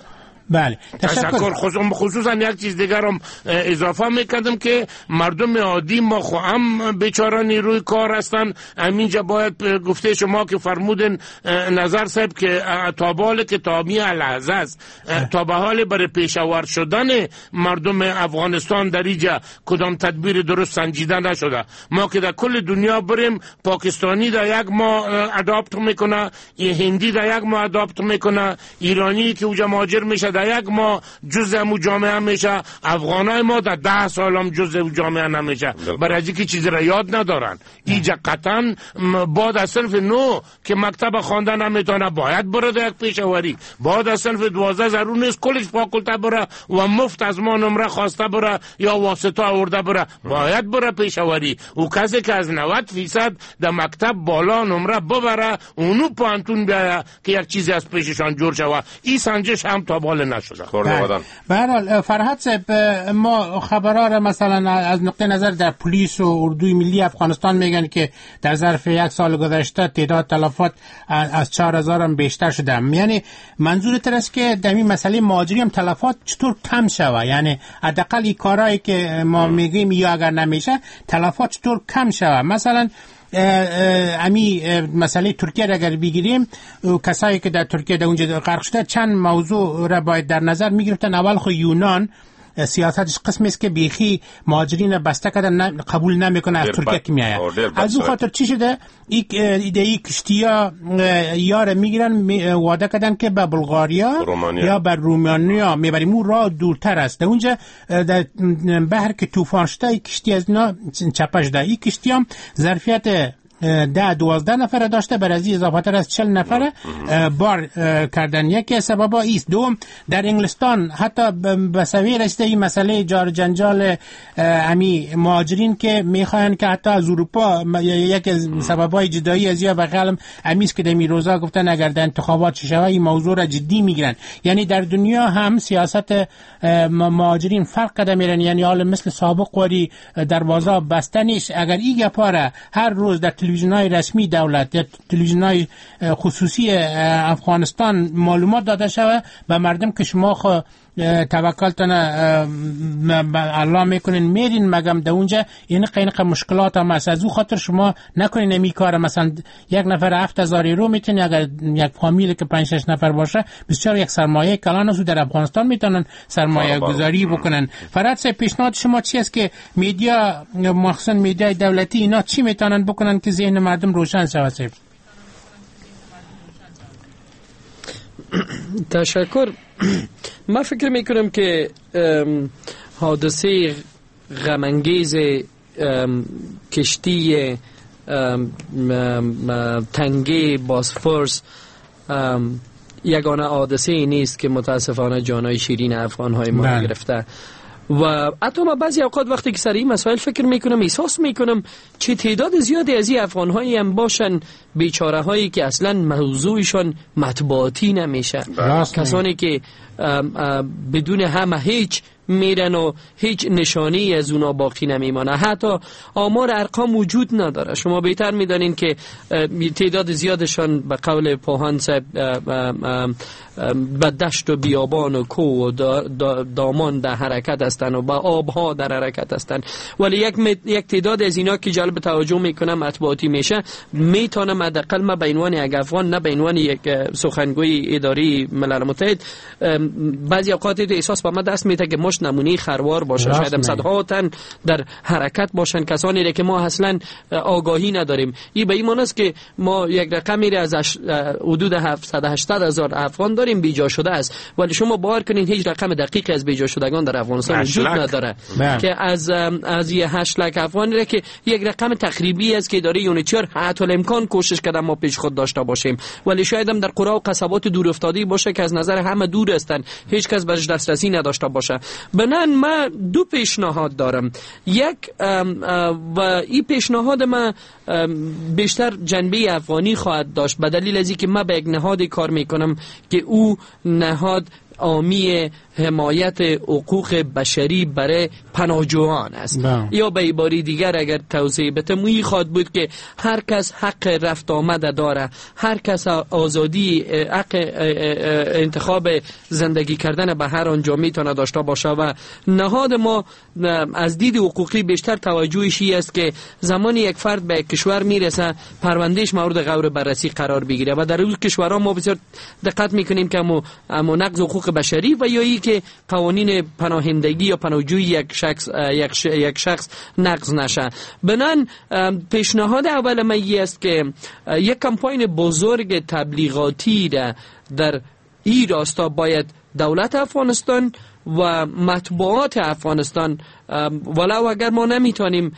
بله تشکر. خصوصا یک چیز دیگر هم اضافه میکردم که مردم عادی ما خو هم بیچاره نیروی کار هستن. همینجا باید گفته شما که فرمودن نظر صاحب که تا بال که تامی لحظه است، تا به حال برای پیشاور شدن مردم افغانستان در اینجا کدام تدبیر درست سنجیده نشده. ما که در کل دنیا بریم، پاکستانی در یک ماه اداپت میکنه، هندی در یک ماه اداپت میکنه، ایرانی که اوجا مهاجر میشه در یک ماه جزء مو جامعه میشه، افغانای ما در 10 سال هم جزء جامعه نمیشه، برای اینکه چیزی را یاد ندارن. اینجا قطعا بعد از صنف 9 که مکتب خواندن نمیتونه، باید بره در یک پیشاوری. بعد از صنف 12 ضرور نیست کلش فاکولته بره و مفت از ما نمره خواسته بره یا واسطه آورده بره، باید بره پیشاوری. او کسی که از 90% در مکتب بالا نمره ببره، اونو پانتون بیاید که یک چیزی از پیششان جور شود. این سنجش هم تا بالا نشده. به هر حال فرهاد صاحب، ما خبرها را مثلا از نقطه نظر در پلیس و اردوی ملی افغانستان میگن که در ظرف 1 سال گذشته تعداد تلفات از 4000 هم بیشتر شده. یعنی منظور تر است که در این مسئله مهاجری هم تلفات چطور کم شوه؟ یعنی حداقل این کارهایی که ما میگیم یا اگر نمیشه تلفات چطور کم شوه؟ مثلا امی مسئله ترکیه را اگر بگیریم، کسایی که در ترکیه در اونجا غرق شده چند موضوع را باید در نظر میگرفتن. اول خو یونان سیاستش قسمی است که بیخی مهاجرین بسته کردن قبول نمیکنه از ترکیه که میآید. از اون خاطر چی شده؟ این کشتیا یار میگیرن وعده کردن که به بلغاریا یا به رومانیا میبریم، اون راه دورتر است. در اونجا در بحر که طوفان شده کشتی از اینا چپه شده. این کشتی هم ظرفیت 10-12 نفر داشته، بر از اضافه تر از 40 نفر بار کردن. یکی سببا ایست. دوم در انگلستان حتی به سویه رسیده این مسئله جار جنجال امی مهاجرین که میخواین که حتی از اروپا، یک سببای جدایی از یا بغلم امیست که دمی روزا گفتن اگر در انتخابات شوه این موضوع را جدی میگیرن. یعنی در دنیا هم سیاست مهاجرین فرق کرده میرن. یعنی حال مثل سابق وری دروازه بسته نیست. اگر این گپاره هر روز در تلویزیون‌های رسمی دولت یا تلویزیون‌های خصوصی افغانستان معلومات داده شود به مردم که شما توکلتون الله میکنین میرین مگم در اونجا این قینق مشکلات هم است. از او خاطر شما نکنین امی کار. مثلا یک نفر 7000 یورو میتونی، اگر یک فامیل که 5-6 نفر باشه بسیار یک سرمایه کلان است در افغانستان میتونن سرمایه گذاری بکنن. فرات صاحب پیشنهاد شما چی است که میدیا مخصوصا میدیای دولتی اینا چی میتونن بکنن که ذهن مردم روشن شود؟ تشکر. من فکر میکنم که حادثه غم‌انگیز کشتی تنگه باسفورس یگانه حادثه نیست که متاسفانه جانای شیرین افغان‌های ما گرفته. و حتی ما بعضی اوقات وقتی که سر این مسائل فکر میکنم احساس میکنم چه تعداد زیادی از این افغان‌هایی هم باشن بیچاره هایی که اصلا موضوعشان مطبوعاتی نمیشه، کسانی که بدون همه هیچ میرن و هیچ نشانی از اونا باقی نمیمانه. حتی آمار ارقام وجود نداره. شما بهتر میدانین که تعداد زیادشان به قول پوهان صاحب به دشت و بیابان و کوه و دامان در حرکت هستند و به آبها در حرکت هستند، ولی یک تعداد از اینا که جلب توجه میکنه مطبوعاتی میشه. میتونم حداقل ما به عنوان یک افغان، نه به عنوان یک سخنگوی اداری ملل متحد، بعضی اوقات احساس به ما دست میده که مش نمونه خروار باشه، شاید هم صدها تن در حرکت باشن، کسانی که ما اصلا آگاهی نداریم. این به این معنی است که ما یک رقمی را از حدود 780,000 افغان داریم بیجا شده است، ولی شما باور کنین هیچ رقم دقیق از بیجا شدگان در افغانستان وجود نداره که از 8 لک افغانی را که یک رقم تقریبی است که اداره یونیچر حتی الامکان کوشش کرده ما پیش خود داشته باشیم، ولی شاید هم در قرى و قصبات دور افتاده باشه که از نظر همه دور هستند، هیچ کس بهش دسترسی نداشته باشه. بنان ما دو پیشنهاد دارم. یک و این پیشنهاد ما بیشتر جنبه افغانی خواهد داشت به دلیل از اینکه ما به یک نهادی کار میکنم که او نهاد عامی حمایت حقوق بشری برای پناهجویان است. یا به عبارت دیگر اگر توضیح بدم خواهد بود که هر کس حق رفت آمد داره، هر کس آزادی حق انتخاب زندگی کردن به هر آنجا میتونه داشته باشه و نهاد ما از دید حقوقی بیشتر توجهش است که زمانی یک فرد به کشور میرسه پروندهش مورد غور بررسی قرار بگیره و در اون کشورها ما بسیار دقت میکنیم که امو نقض حقوق بشری و یا که قوانین پناهندگی یا پناهجویی یک شخص نقض نشه. بنان پیشنهاد اول من است که یک کمپاین بزرگ تبلیغاتی در این راستا باید دولت افغانستان و مطبوعات افغانستان، ولو اگر ما نمیتونیم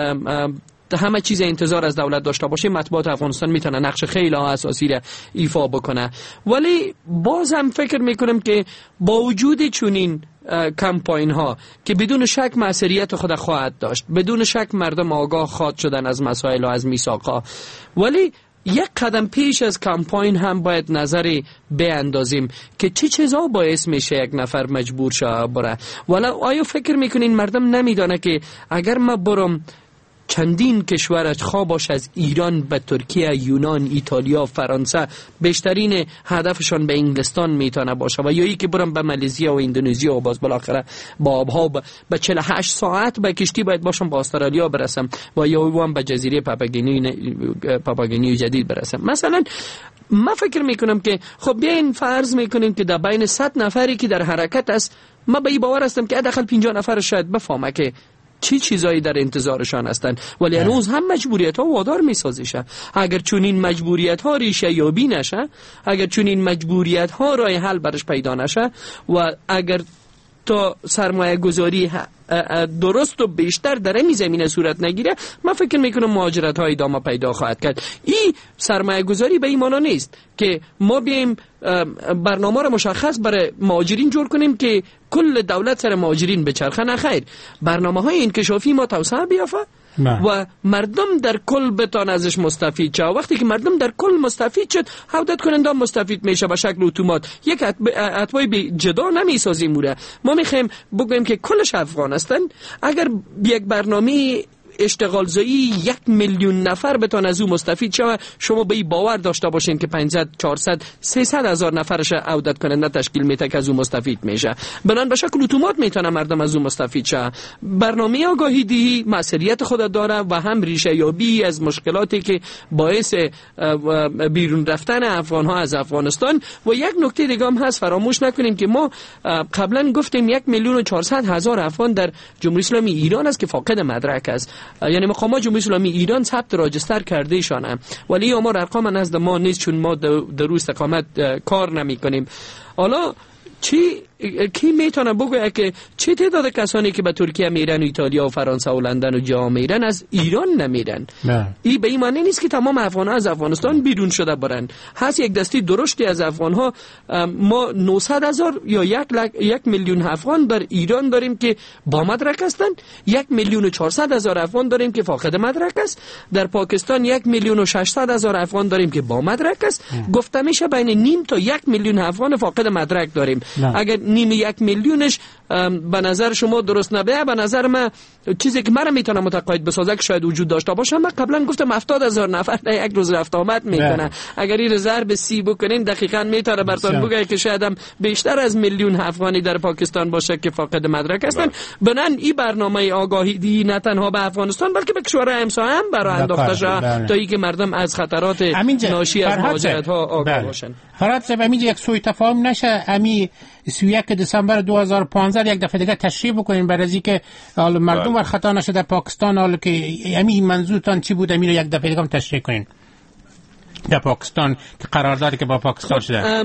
همه چیز انتظار از دولت داشته باشه، مطبوعات افغانستان میتونه نقش خیلی اساسی را ایفا بکنه. ولی باز هم فکر میکنم که با وجود چنین کمپاین ها که بدون شک مسئولیت خود خواهد داشت، بدون شک مردم آگاه خواهد شدن از مسائل و از میثاق ها، ولی یک قدم پیش از کمپاین هم باید نظری بیاندازیم که چه چیزا باعث میشه یک نفر مجبور شه بره. ولی آیا فکر میکنین مردم نمیدانه که اگر ما برم چندین کشور خواه باش از ایران به ترکیه، یونان، ایتالیا، فرانسه، بیشترین هدفشان به انگلستان میتونه باشه و یا ای که برم به مالزی و اندونزی و باز بالاخره با آبها به 48 ساعت به کشتی باید باشم با استرالیا برسم و یا هم به جزیره پاپاگینیو جدید برسم. مثلا من فکر میکنم که خب بیاین فرض میکنیم که در بین 100 نفری که در حرکت است، ما به این باور هستم که حداقل 50 نفر شاید بفهمه که چی چیزایی در انتظارشان هستند، ولی هنوز هم مجبوریت ها وادار میسازیشه. اگر چنین مجبوریت ها ریشه یابی نشه، اگر چنین مجبوریت ها راه حل برش پیدا نشه و اگر تا سرمایه گذاری درست و بیشتر در این زمینه صورت نگیره، من فکر میکنم مهاجرت های ادامه پیدا خواهد کرد. این سرمایه گذاری به این معنی نیست که ما بیایم برنامه را مشخص برای مهاجرین جور کنیم که کل دولت سر مهاجرین بچرخه. نه خیر، برنامه های انکشافی ما توسعه بیافته و مردم در کل بتان ازش مستفید شد. وقتی که مردم در کل مستفید شد، حودت کننده مستفید میشه به شکل اتومات. یک اتباعی به جدا نمیسازیم. ما میخوایم بگویم که کلش افغان هستن. اگر یک برنامه اشتغال زایی 1 میلیون نفر بتونه از او مستفید شود، شما به این باور داشته باشین که 500 400 300 هزار نفرش عودت کننده تشکیل میده که از او مستفید میشه. بنان به شکل اتومات میتونه مردم از او مستفید شه. برنامه آگاهی دهی مسئولیت خود داره و هم ریشه یابی از مشکلاتی که باعث بیرون رفتن افغان ها از افغانستان. و یک نکته دیگه هم هست، فراموش نکنیم که ما قبلا گفتیم 1,400,000 افغان در جمهوری اسلامی ایران است که فاقد مدرک است، یعنی مقامات جمهوری اسلامی ایران ثبت راجستر کرده ایشانه، ولی امور ارقام نزد ما نیست چون ما در روی استقامت کار نمی کنیم. حالا کی میتونه بگه که چه تعداد کسانی که به ترکیه میرن و ایتالیا و فرانسه و لندن و جا میرن از ایران نمیرن؟ این به این معنی نیست که تمام افغان ها از افغانستان بیرون شده برن. هست یک دستی درشتی از افغان ها، ما 900,000 یا 1 میلیون افغان در ایران داریم که با مدرک هستن، 1,400,000 افغان داریم که فاقد مدرک است. در پاکستان 1,600,000 افغان داریم که با مدرک است. گفته میشه بین نیم تا 1 میلیون افغان فاقد مدرک داریم. اگر نیم 1 میلیونش به نظر شما درست نبیه، به نظر من چیزی که من میتونم متقاعد بسازه که شاید وجود داشته باشه، من قبلا گفتم 70,000 نفر در یک روز رفت آمد میکنه. اگر این ضرب 30 بکنین دقیقاً میتونه براتون بگه که شاید هم بیشتر از میلیون افغانی در پاکستان باشه که فاقد مدرک هستن. بنان این برنامه آگاهی دی نه تنها به افغانستان بلکه به کشورهای همسایه هم برای انداخته شده تا اینکه مردم از خطرات ناشی از مهاجرت ها آگاه باشن. فرات صاحب همینجا یک سوء تفاهم نشه، 31 دسامبر 2015 یک دفعه دیگه تشریح بکنین برای اینکه مردم بر خطا نشه در پاکستان، حالا که همین منظورتان چی بود همین رو یک دفعه دیگه هم تشریح کنین در پاکستان که قراردادی که با پاکستان شده.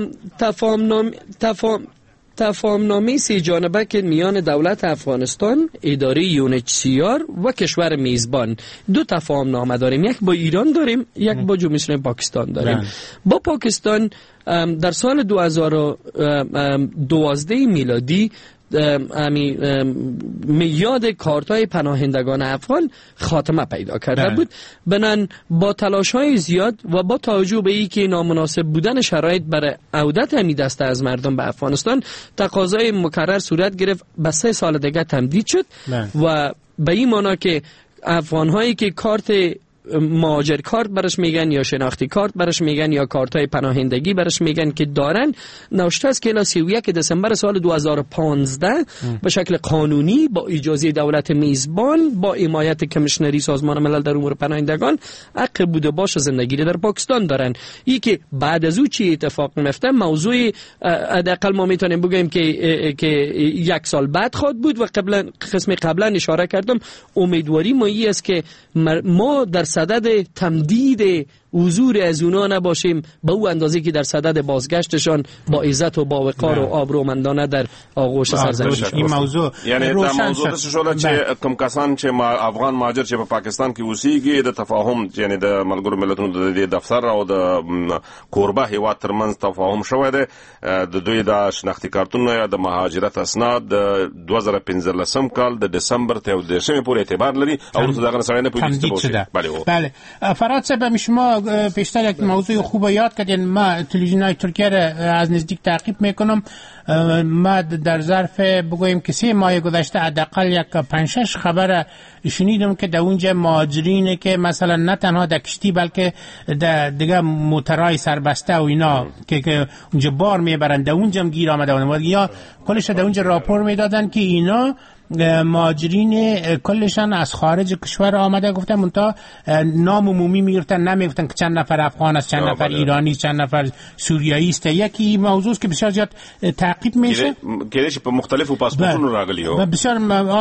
تفاهمنامه 3 جانبه که میان دولت افغانستان، اداره UNHCR و کشور میزبان 2 تفاهمنامه داریم، یک با ایران داریم، یک با جمهوری اسلامی پاکستان داریم. با پاکستان در سال 2012 میلادی میاد کارتای پناهندگان افغان خاتمه پیدا کرده بود. بنان با تلاش‌های زیاد و با توجه به اینکه نامناسب بودن شرایط برای عودت همین دسته از مردم به افغانستان، تقاضای مکرر صورت گرفت به 3 سال دیگه تمدید شد و به این معنی که افغان‌هایی که کارت مهاجر کارت برش میگن یا شناختی کارت برش میگن یا کارتای پناهندگی برش میگن که دارن، نوشته است که الی 31 دسامبر سال 2015 به شکل قانونی با اجازه دولت میزبان با حمایت کمیشنری سازمان ملل در امور پناهندگان حق بوده باش زندگی در پاکستان دارن. این که بعد از او چی اتفاق میفته موضوع حداقل ما میتونیم بگیم که 1 سال بعد خواهد بود و قبلا اشاره کردم امیدواری ما این است که ما در صدد تمدید حضور از اونا نباشیم به او اندازه که در صدد بازگشتشان با عزت و با وقار و آبرومندانه در آغوش سرزمین. این موضوع یعنی در موضوع شوله چې کوم کسان چې افغان مهاجر چې په پاکستان کې اوسېږي د تفاهم یعنی د ملګرو ملتونو د دفتر او د کوربه هیواد ترمنځ تفاهم شوی دی د دوی د شناختی کارتونو یا د مهاجرت اسناد د 2015 کال د دسامبر ته د شمه پورې اعتبار لري او ورته دغه سره نه پوهیږي. بله فرات صاحب شما پیشتر یک موضوع خوب یاد کردین، ما تلویزیون‌های ترکیه را از نزدیک تعقیب میکنم. ما در ظرف بگوییم که 3 ماه گذشته حداقل یک 5-6 خبر شنیدم که در اونجا مهاجرینه که مثلا نه تنها در کشتی بلکه در دیگه موترهای سربسته و اینا که اونجا بار میبرن در اونجا هم گیر آمده بودن یا کلش در اونجا راپور میدادن که اینا مهاجرین کلشان از خارج کشور آمده، گفتن منتها نام عمومی میگفتن، نمیگفتن که چند نفر افغان است، چند نفر ایرانی، چند نفر سوریایی است. یکی موضوع که بسیار زیاد تعقیب میشه که په مختلفو پاسپورتونو راغلی و بسیار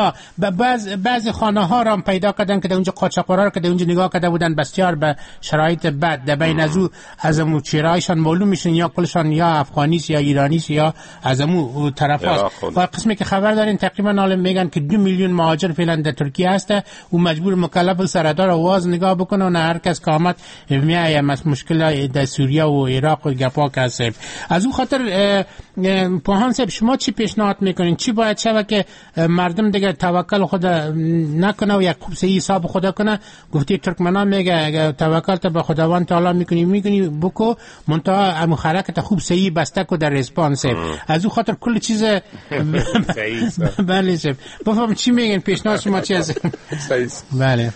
بعض خانه ها را پیدا کردن که در اونجا قاچاقچی‌ها که در اونجا نگاه کرده بودن بسیار به شرایط بد، در بین از اون چهرهایشان معلوم میشن یا کلشان یا افغانی است یا ایرانی است یا از اون طرف است. و قسمی که خبر دارین تقریبا حالا میگن که 2 میلیون مهاجر فعلا در ترکیه هست و مجبور مکلف سردار آواز نگاه بکنه و نه هر کس که آمد میایه مشکل در سوریه و عراق و گپا کسب. از اون خاطر پوهان صاحب شما چی پیشنهاد میکنین؟ چی باید شود که مردم دیگه توکل خود نکنه و یک خوب صحیح حساب خدا کنه؟ گفتی ترکمنان میگه اگه توکل تو به خداوند تعالی میکنی بکو، منتها ام حرکت خوب صحیح بسته کو در ریسپانس. از او خاطر کل چیز بله صاحب بفهم چی میگن؟ پیشنهاد شما چی است؟ بله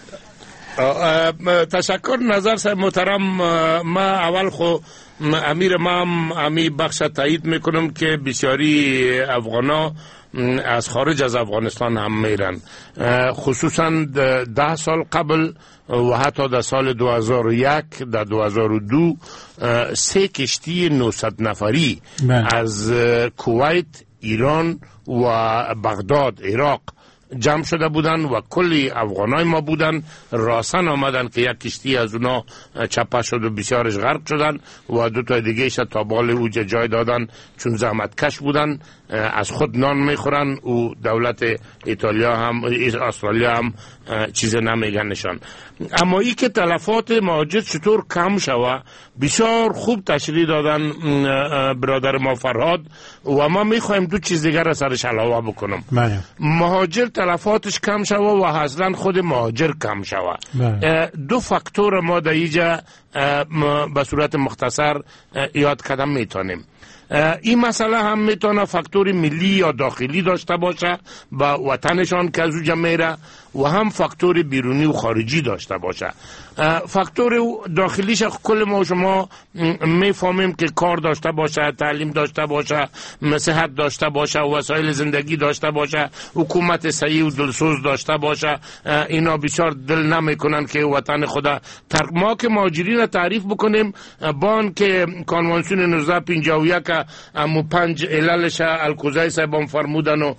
تشکر نظر صاحب محترم. ما اول خو امیر ما امی بخش تایید میکنم که بسیاری افغانا از خارج از افغانستان هم میرن، خصوصا 10 سال قبل و حتی در سال 2001 در 2002 3 کشتی 900 نفری از کویت، ایران و بغداد عراق جمع شده بودن و کلی افغانای ما بودن. راسن آمدن که یک کشتی از اونا چپه شد و بسیارش غرق شدن و 2 تا دیگه ایش تا بال اوج جای دادن، چون زحمت کش بودن، از خود نان میخورن و دولت ایتالیا هم استرالیا هم چیز نمیگن نشان. اما ای که تلفات مهاجر چطور کم شوه بسیار خوب تشریح دادن برادر ما فرهاد و ما میخوایم 2 چیز دیگر را سرش علاوه بکنم. مهاجر تلفاتش کم شوه و اصلا خود مهاجر کم شوه. 2 فاکتور ما در اینجا به صورت مختصر یاد کردن میتونیم. این مسئله هم میتونه فاکتور ملی یا داخلی داشته باشه با وطنشان که از اوجا میره و هم فاکتور بیرونی و خارجی داشته باشه. فاکتور داخلیش کل ما شما میفهمیم که کار داشته باشه، تعلیم داشته باشه، صحت داشته باشه، وسایل زندگی داشته باشه، حکومت صحیح و دلسوز داشته باشه. اینا بسیار دل نمیکنن که وطن خدا ترک. ما که مهاجرین تعریف بکنیم بان که کنوانسیون 1951 امو 5 عللش الکوزای صاحب فرمودن و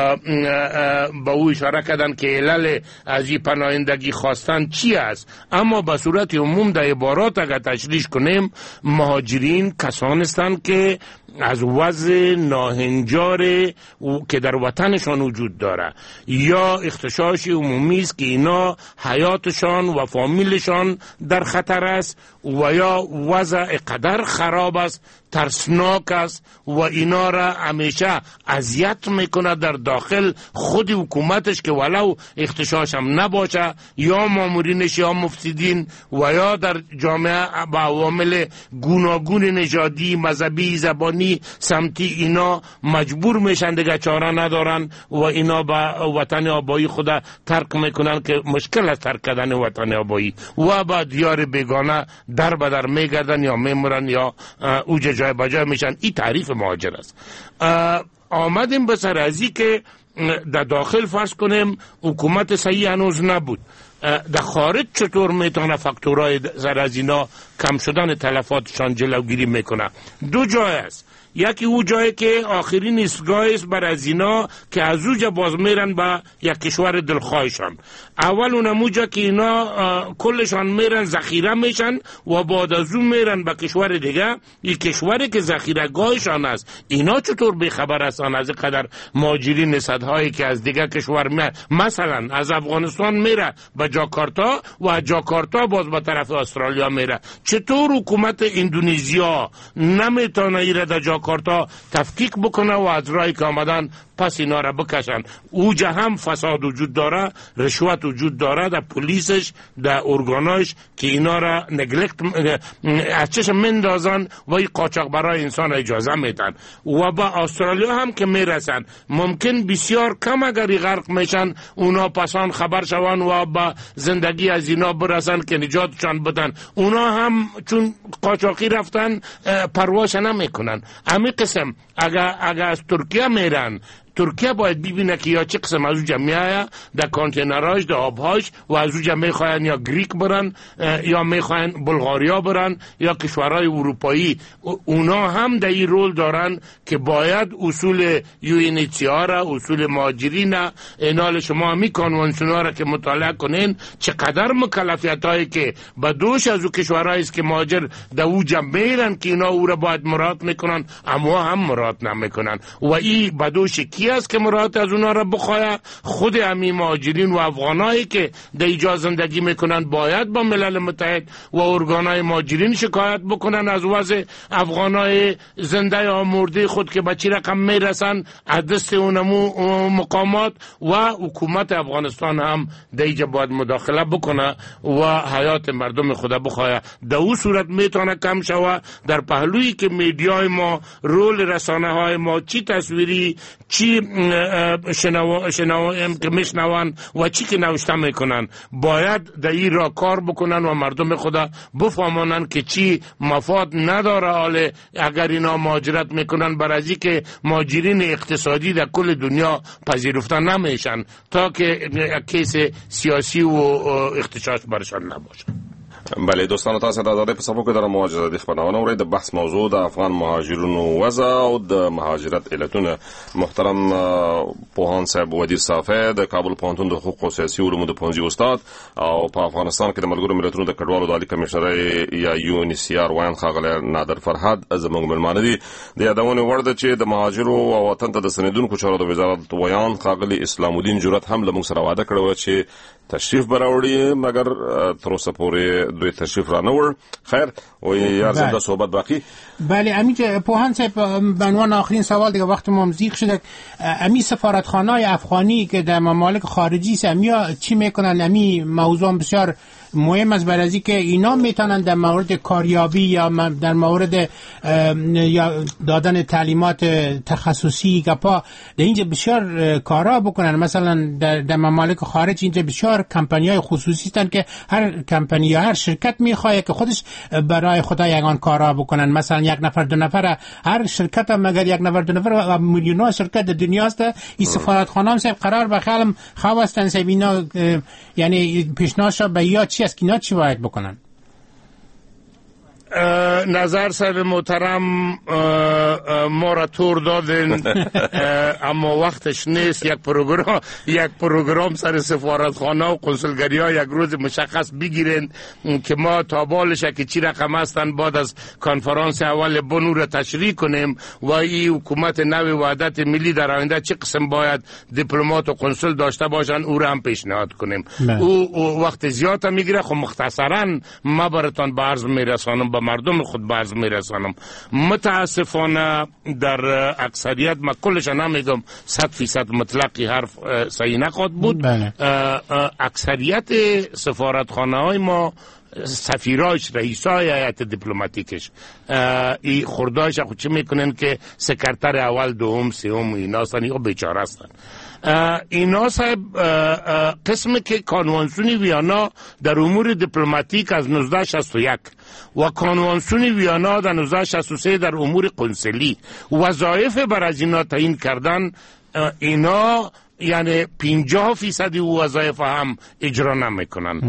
با او اشاره کردن که علل از این پناهندگی خواستن چی است. اما به صورت عموم در عبارات اگر تشریح کنیم مهاجرین کسان هستند که از وضع ناهنجار که در وطنشان وجود داره یا اغتشاش عمومی است که اینا حیاتشان و فامیلشان در خطر است و یا وضع قدر خراب است، ترسناک است و اینا را همیشه اذیت میکنه در داخل خود حکومتش که ولو اغتشاش هم نباشه یا مامورینش یا مفسدین و یا در جامعه با عوامل گوناگون نژادی، مذهبی، زبانی، سمتی اینا مجبور میشن دیگه چاره ندارن و اینا با وطن آبایی خدا ترک میکنن که مشکل است ترک کردن وطن آبایی و با دیار بیگانه در بدر میگردن یا میمرن یا اوج جای بجای میشن. این تعریف مهاجر است. آمدیم به سر ازی که در داخل فرض کنیم حکومت صحیح هنوز نبود، در خارج چطور میتونه فاکتورهای سر از اینا کم شدن تلفاتشان جلوگیری میکنه؟ 2 جای است. یکی او جایی که آخرین ایستگاه است بر از اینا که از اوجا باز میرن به یک کشور دلخواهشان. اول اونمو جا که اینا کلشان میرن ذخیره میشن و بعد از اون میرن به کشور دیگه. این کشوری که ذخیره گاهشان است اینا چطور بیخبر هستن از قدر مهاجرین صدهایی که از دیگه کشور میرن؟ مثلا از افغانستان میره به جاکارتا و از جاکارتا باز به طرف استرالیا میره. چطور حکومت اندونزیا نمیتونه ایره در جاکارتا تفکیک بکنه و از راهی که آمدن پس اینا را بکشن؟ اوجا هم فساد وجود داره، رشوت وجود داره در پلیسش، در ارگاناش که اینا را نگلکت از چشم مندازن و این قاچاق برای انسان اجازه میدن. و با استرالیا هم که میرسن ممکن بسیار کم اگری غرق میشن اونا پسان خبر شوان و با زندگی از اینا برسن که نجاتشان بدن. اونا هم چون قاچاقی رفتن پرواش نمیکنن. امی قسم اگر از ترکیه میرن، ترکیه باید ببینه که یا چه قسم از اوجا میایه در کانتینراش در آبهاش و از اوجا میخواین یا گریک برن یا میخواین بلغاریا برن یا کشورهای اروپایی. اونا هم در این رول دارن که باید اصول UNHCR اصول مهاجرین اینال شما همی کانوانسیون ها را که مطالعه کنین چقدر مکلفیت هایی که به دوش از او کشورهایی است که مهاجر در اوجا میرن که اینا او را باید مراعات میکنن اما هم مراعات نمیکنن و این به دوش کی ضروری است که مراعات از اونا را بخواه. خود همین مهاجرین و افغانایی که در اینجا زندگی میکنن باید با ملل متحد و ارگانهای مهاجرین شکایت بکنن از وضع افغانای زنده یا مرده خود که به چی رقم میرسن از دست اونمو مقامات، و حکومت افغانستان هم در اینجا باید مداخله بکنه و حیات مردم خود بخواه. در اون صورت میتونه کم شود. در پهلویی که میدیای ما، رول رسانه های ما چی تصویری، چی که میشنوان و چی که نوشته میکنن، باید در این را کار بکنن و مردم خدا بفهمانن که چی مفاد نداره. حال اگر اینا مهاجرت میکنن برای که مهاجرین اقتصادی در کل دنیا پذیرفته نمیشن تا که کیس سیاسی و اختشاش برشان نباشه. بله دوستان، تاسو د آزادۍ په صفحو کې د مهاجرت خبرونه اورئ. د بحث موضوع د افغان مهاجرینو وضع او د مهاجرت علتونه. محترم پوهان صاحب ودیر صافی د کابل پوهنتون د حقوق او سیاسي علومو د پوهنځي استاد او په افغانستان کې د ملګرو ملتونو د کډوالو د عالی کمشنرۍ یا UNHCR وایي ښاغلی نادر فرهاد زموږ مېلمانه دي. د یادونې وړ ده چې د مهاجرو او وطن ته د ستنېدونکو چارو د وزارت ویان ښاغلي اسلام الدین جرأت هم له موږ سره وعده کړې وه چې تشریف براوړي، مګر تر اوسه پورې دوی تشریف را نه وړ. خیر و یار زنده صحبت باقی. بله امی پوهان صاحب، به عنوان آخرین سوال دیگه وقت ما زیغ شده، امی سفارتخانه‌های افغانی که در ممالک خارجی است امیا چی میکنن؟ امی موضوع بسیار مهم است برای اینکه اینا میتونن در مورد کاریابی یا در مورد یا دادن تعلیمات تخصصی گپا در اینجا بسیار کارا بکنن. مثلا در ممالک خارج اینجا بسیار کمپانی‌های خصوصی هستند که هر کمپانی یا هر شرکت میخواد که خودش برای خدا یگان کارا بکنن. مثلا یک نفر دو نفر، هر شرکت هم مگر یک نفر دو نفر میلیون‌ها شرکت در دنیا است. این سفارتخانه هم قرار به خلم خواستن اینا، یعنی پیشنهادش به یا چی است که اینا چی باید بکنن؟ نظر صاحب محترم ما را تور دادن اما وقتش نیست. یک پروگرام سر سفارتخانه و قنصلگری ها یک روز مشخص بگیرن که ما تا بالش که چی رقم هستن بعد از کنفرانس اول بنو را تشریح کنیم و این حکومت نوی وحدت ملی در آینده چه قسم باید دیپلمات و قنصل داشته باشن او را هم پیشنهاد کنیم. او وقت زیاد میگیره. خب مختصرا ما براتون به عرض میرسانم، مردم خود باز میرسانم. متاسفانه در اکثریت، ما کلش نمیگم 100% مطلقی حرف صحیح نخواهد بود، اکثریت سفارتخانه های ما سفیراش، رئیسای هیئت دیپلماتیکش، ای خردایش خود چه میکنن که سکرتر اول، دوم، سوم اینا هستن، اینا بیچاره هستن. اینا صاحب قسم که کانوانسیون ویانا در امور دیپلماتیک از 1961 و کانوانسیون ویانا در 1963 در امور قنصلی وظایف بر از اینا تعیین کردن، اینا یعنی 50% وظایف هم اجرا نمیکنن.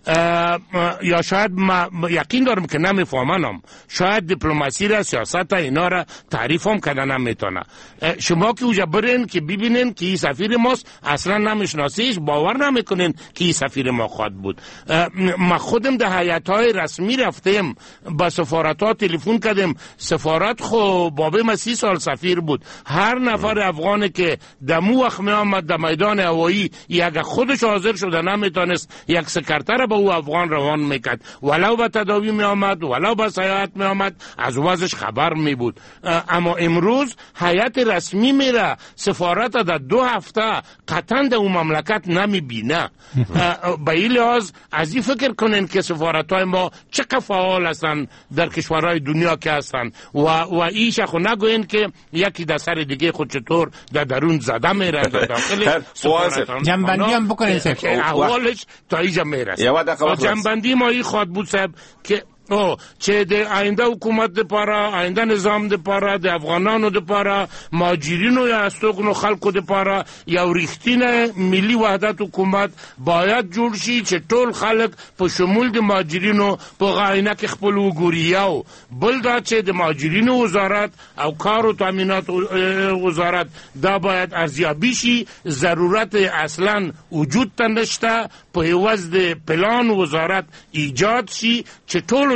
یا شاید یقین دارم که نمیفهمنم، شاید دیپلماسی را، سیاست اینا را تعریف هم کردن نمیتونه. شما که اوجا برین که ببینین که این سفیر ماست، اصلا نمیشناسیش، باور نمیکنین که این سفیر ما خواهد بود. ما خودم در هیئت‌های رسمی رفتیم، با سفارت‌ها تلفن کردیم. سفارت خو بابه ما 30 سال سفیر بود. هر نفر افغانی که دمو وقت می آمد در میدان هوایی، یک خودش حاضر شده نمیتونست یک سکرتر به او افغان روان میکرد، ولو به تداوی می آمد ولو به سیاحت می آمد، از وضعش خبر می بود. اما امروز هیئت رسمی میره، سفارت در 2 هفته قطعا در اون مملکت نمی بینه. به این لحاظ از این فکر کنین که سفارت‌های ما چقدر فعال هستن در کشورهای دنیا که هستن و ایش خو نگوین که یکی در سر دیگه خود چطور در درون زده میره در داخل سفارتان. جنبندی هم بکنین صاحب، احوالش تا اینجا میرسه. جنبندی ما این خواد بود صاحب که چه د آینده حکومت د پاره، آینده نظام د پاره، د افغانانو د پاره، مهاجرینو یا استوګنو خلکو د پاره یو ریښتینه ملي وحدت حکومت باید جوړ شي چې ټول خلک په شمول د مهاجرینو په غاینه کې خپل وګوري. یو بل دا چې د مهاجرینو وزارت او کار او تامینات وزارت دا باید ارزیابی شي. ضرورت اصلا وجود ته نشته، په عوض د پلان وزارت ایجاد شي چې ټول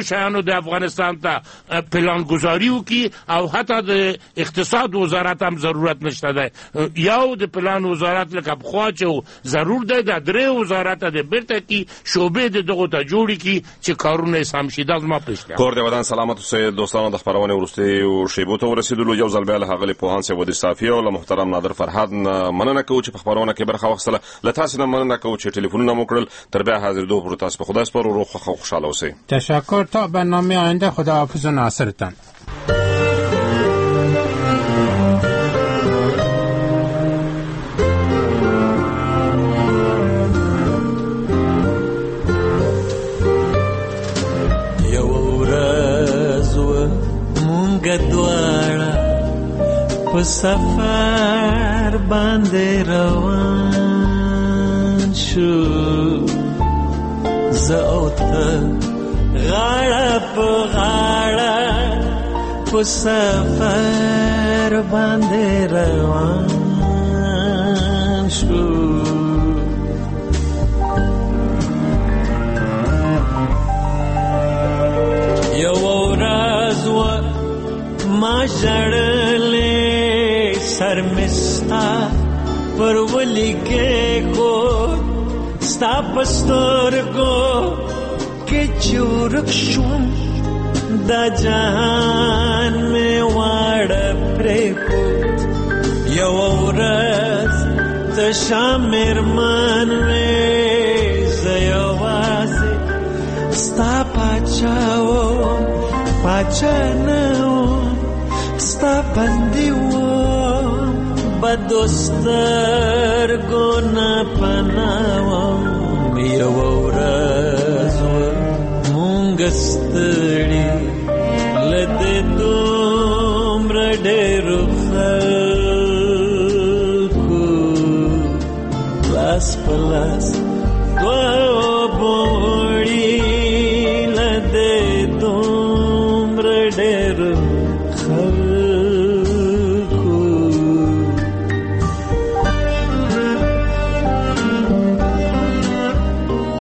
شیانو د افغانستان ته پلان گذاری وکي او حتی د اقتصاد وزارت هم ضرورت نشته ده. یو د پلان وزارت لکه بخوا چې ضرور ده د درې وزارت د بیرته کی شعبې د دغه ته جوړی کی چې کارونه سم شي. د ما پېښه کور د ودان سلامت اوسئ دوستانو. د خبرونه ورسته شیبو ته ورسېدلو. یو ځل بیا له هغه پوهان سي ودی صافي او له محترم نادر فرهاد مننه کوم چې په خبرونه کې برخه واخیستله. له تاسو نه مننه کوم چې ټلیفونونه مو کړل. تر بیا حاضر دوه پر تاسو په خدای سپارو. روغ خوشاله اوسئ. تشکر. تا برنامه آینده خداحافظ و ناصرتان. په سفر باندې روان شو زه او ته غاړه په غاړه په سفر باندې روان شو. یو ورځ ما ژړلې سر مستا پر ولی کې کو ستا پستر کو کې چورک شوم دا جهان میں واړ پرې کو. یو ورځ ته شامر من وې زیوازه ستا پاچاو پاچانو ستا بندیو بدوستر گونا پناوم. یو ورځ مونږ ستړي لده دومره ډېرو خلکو لاس په لاس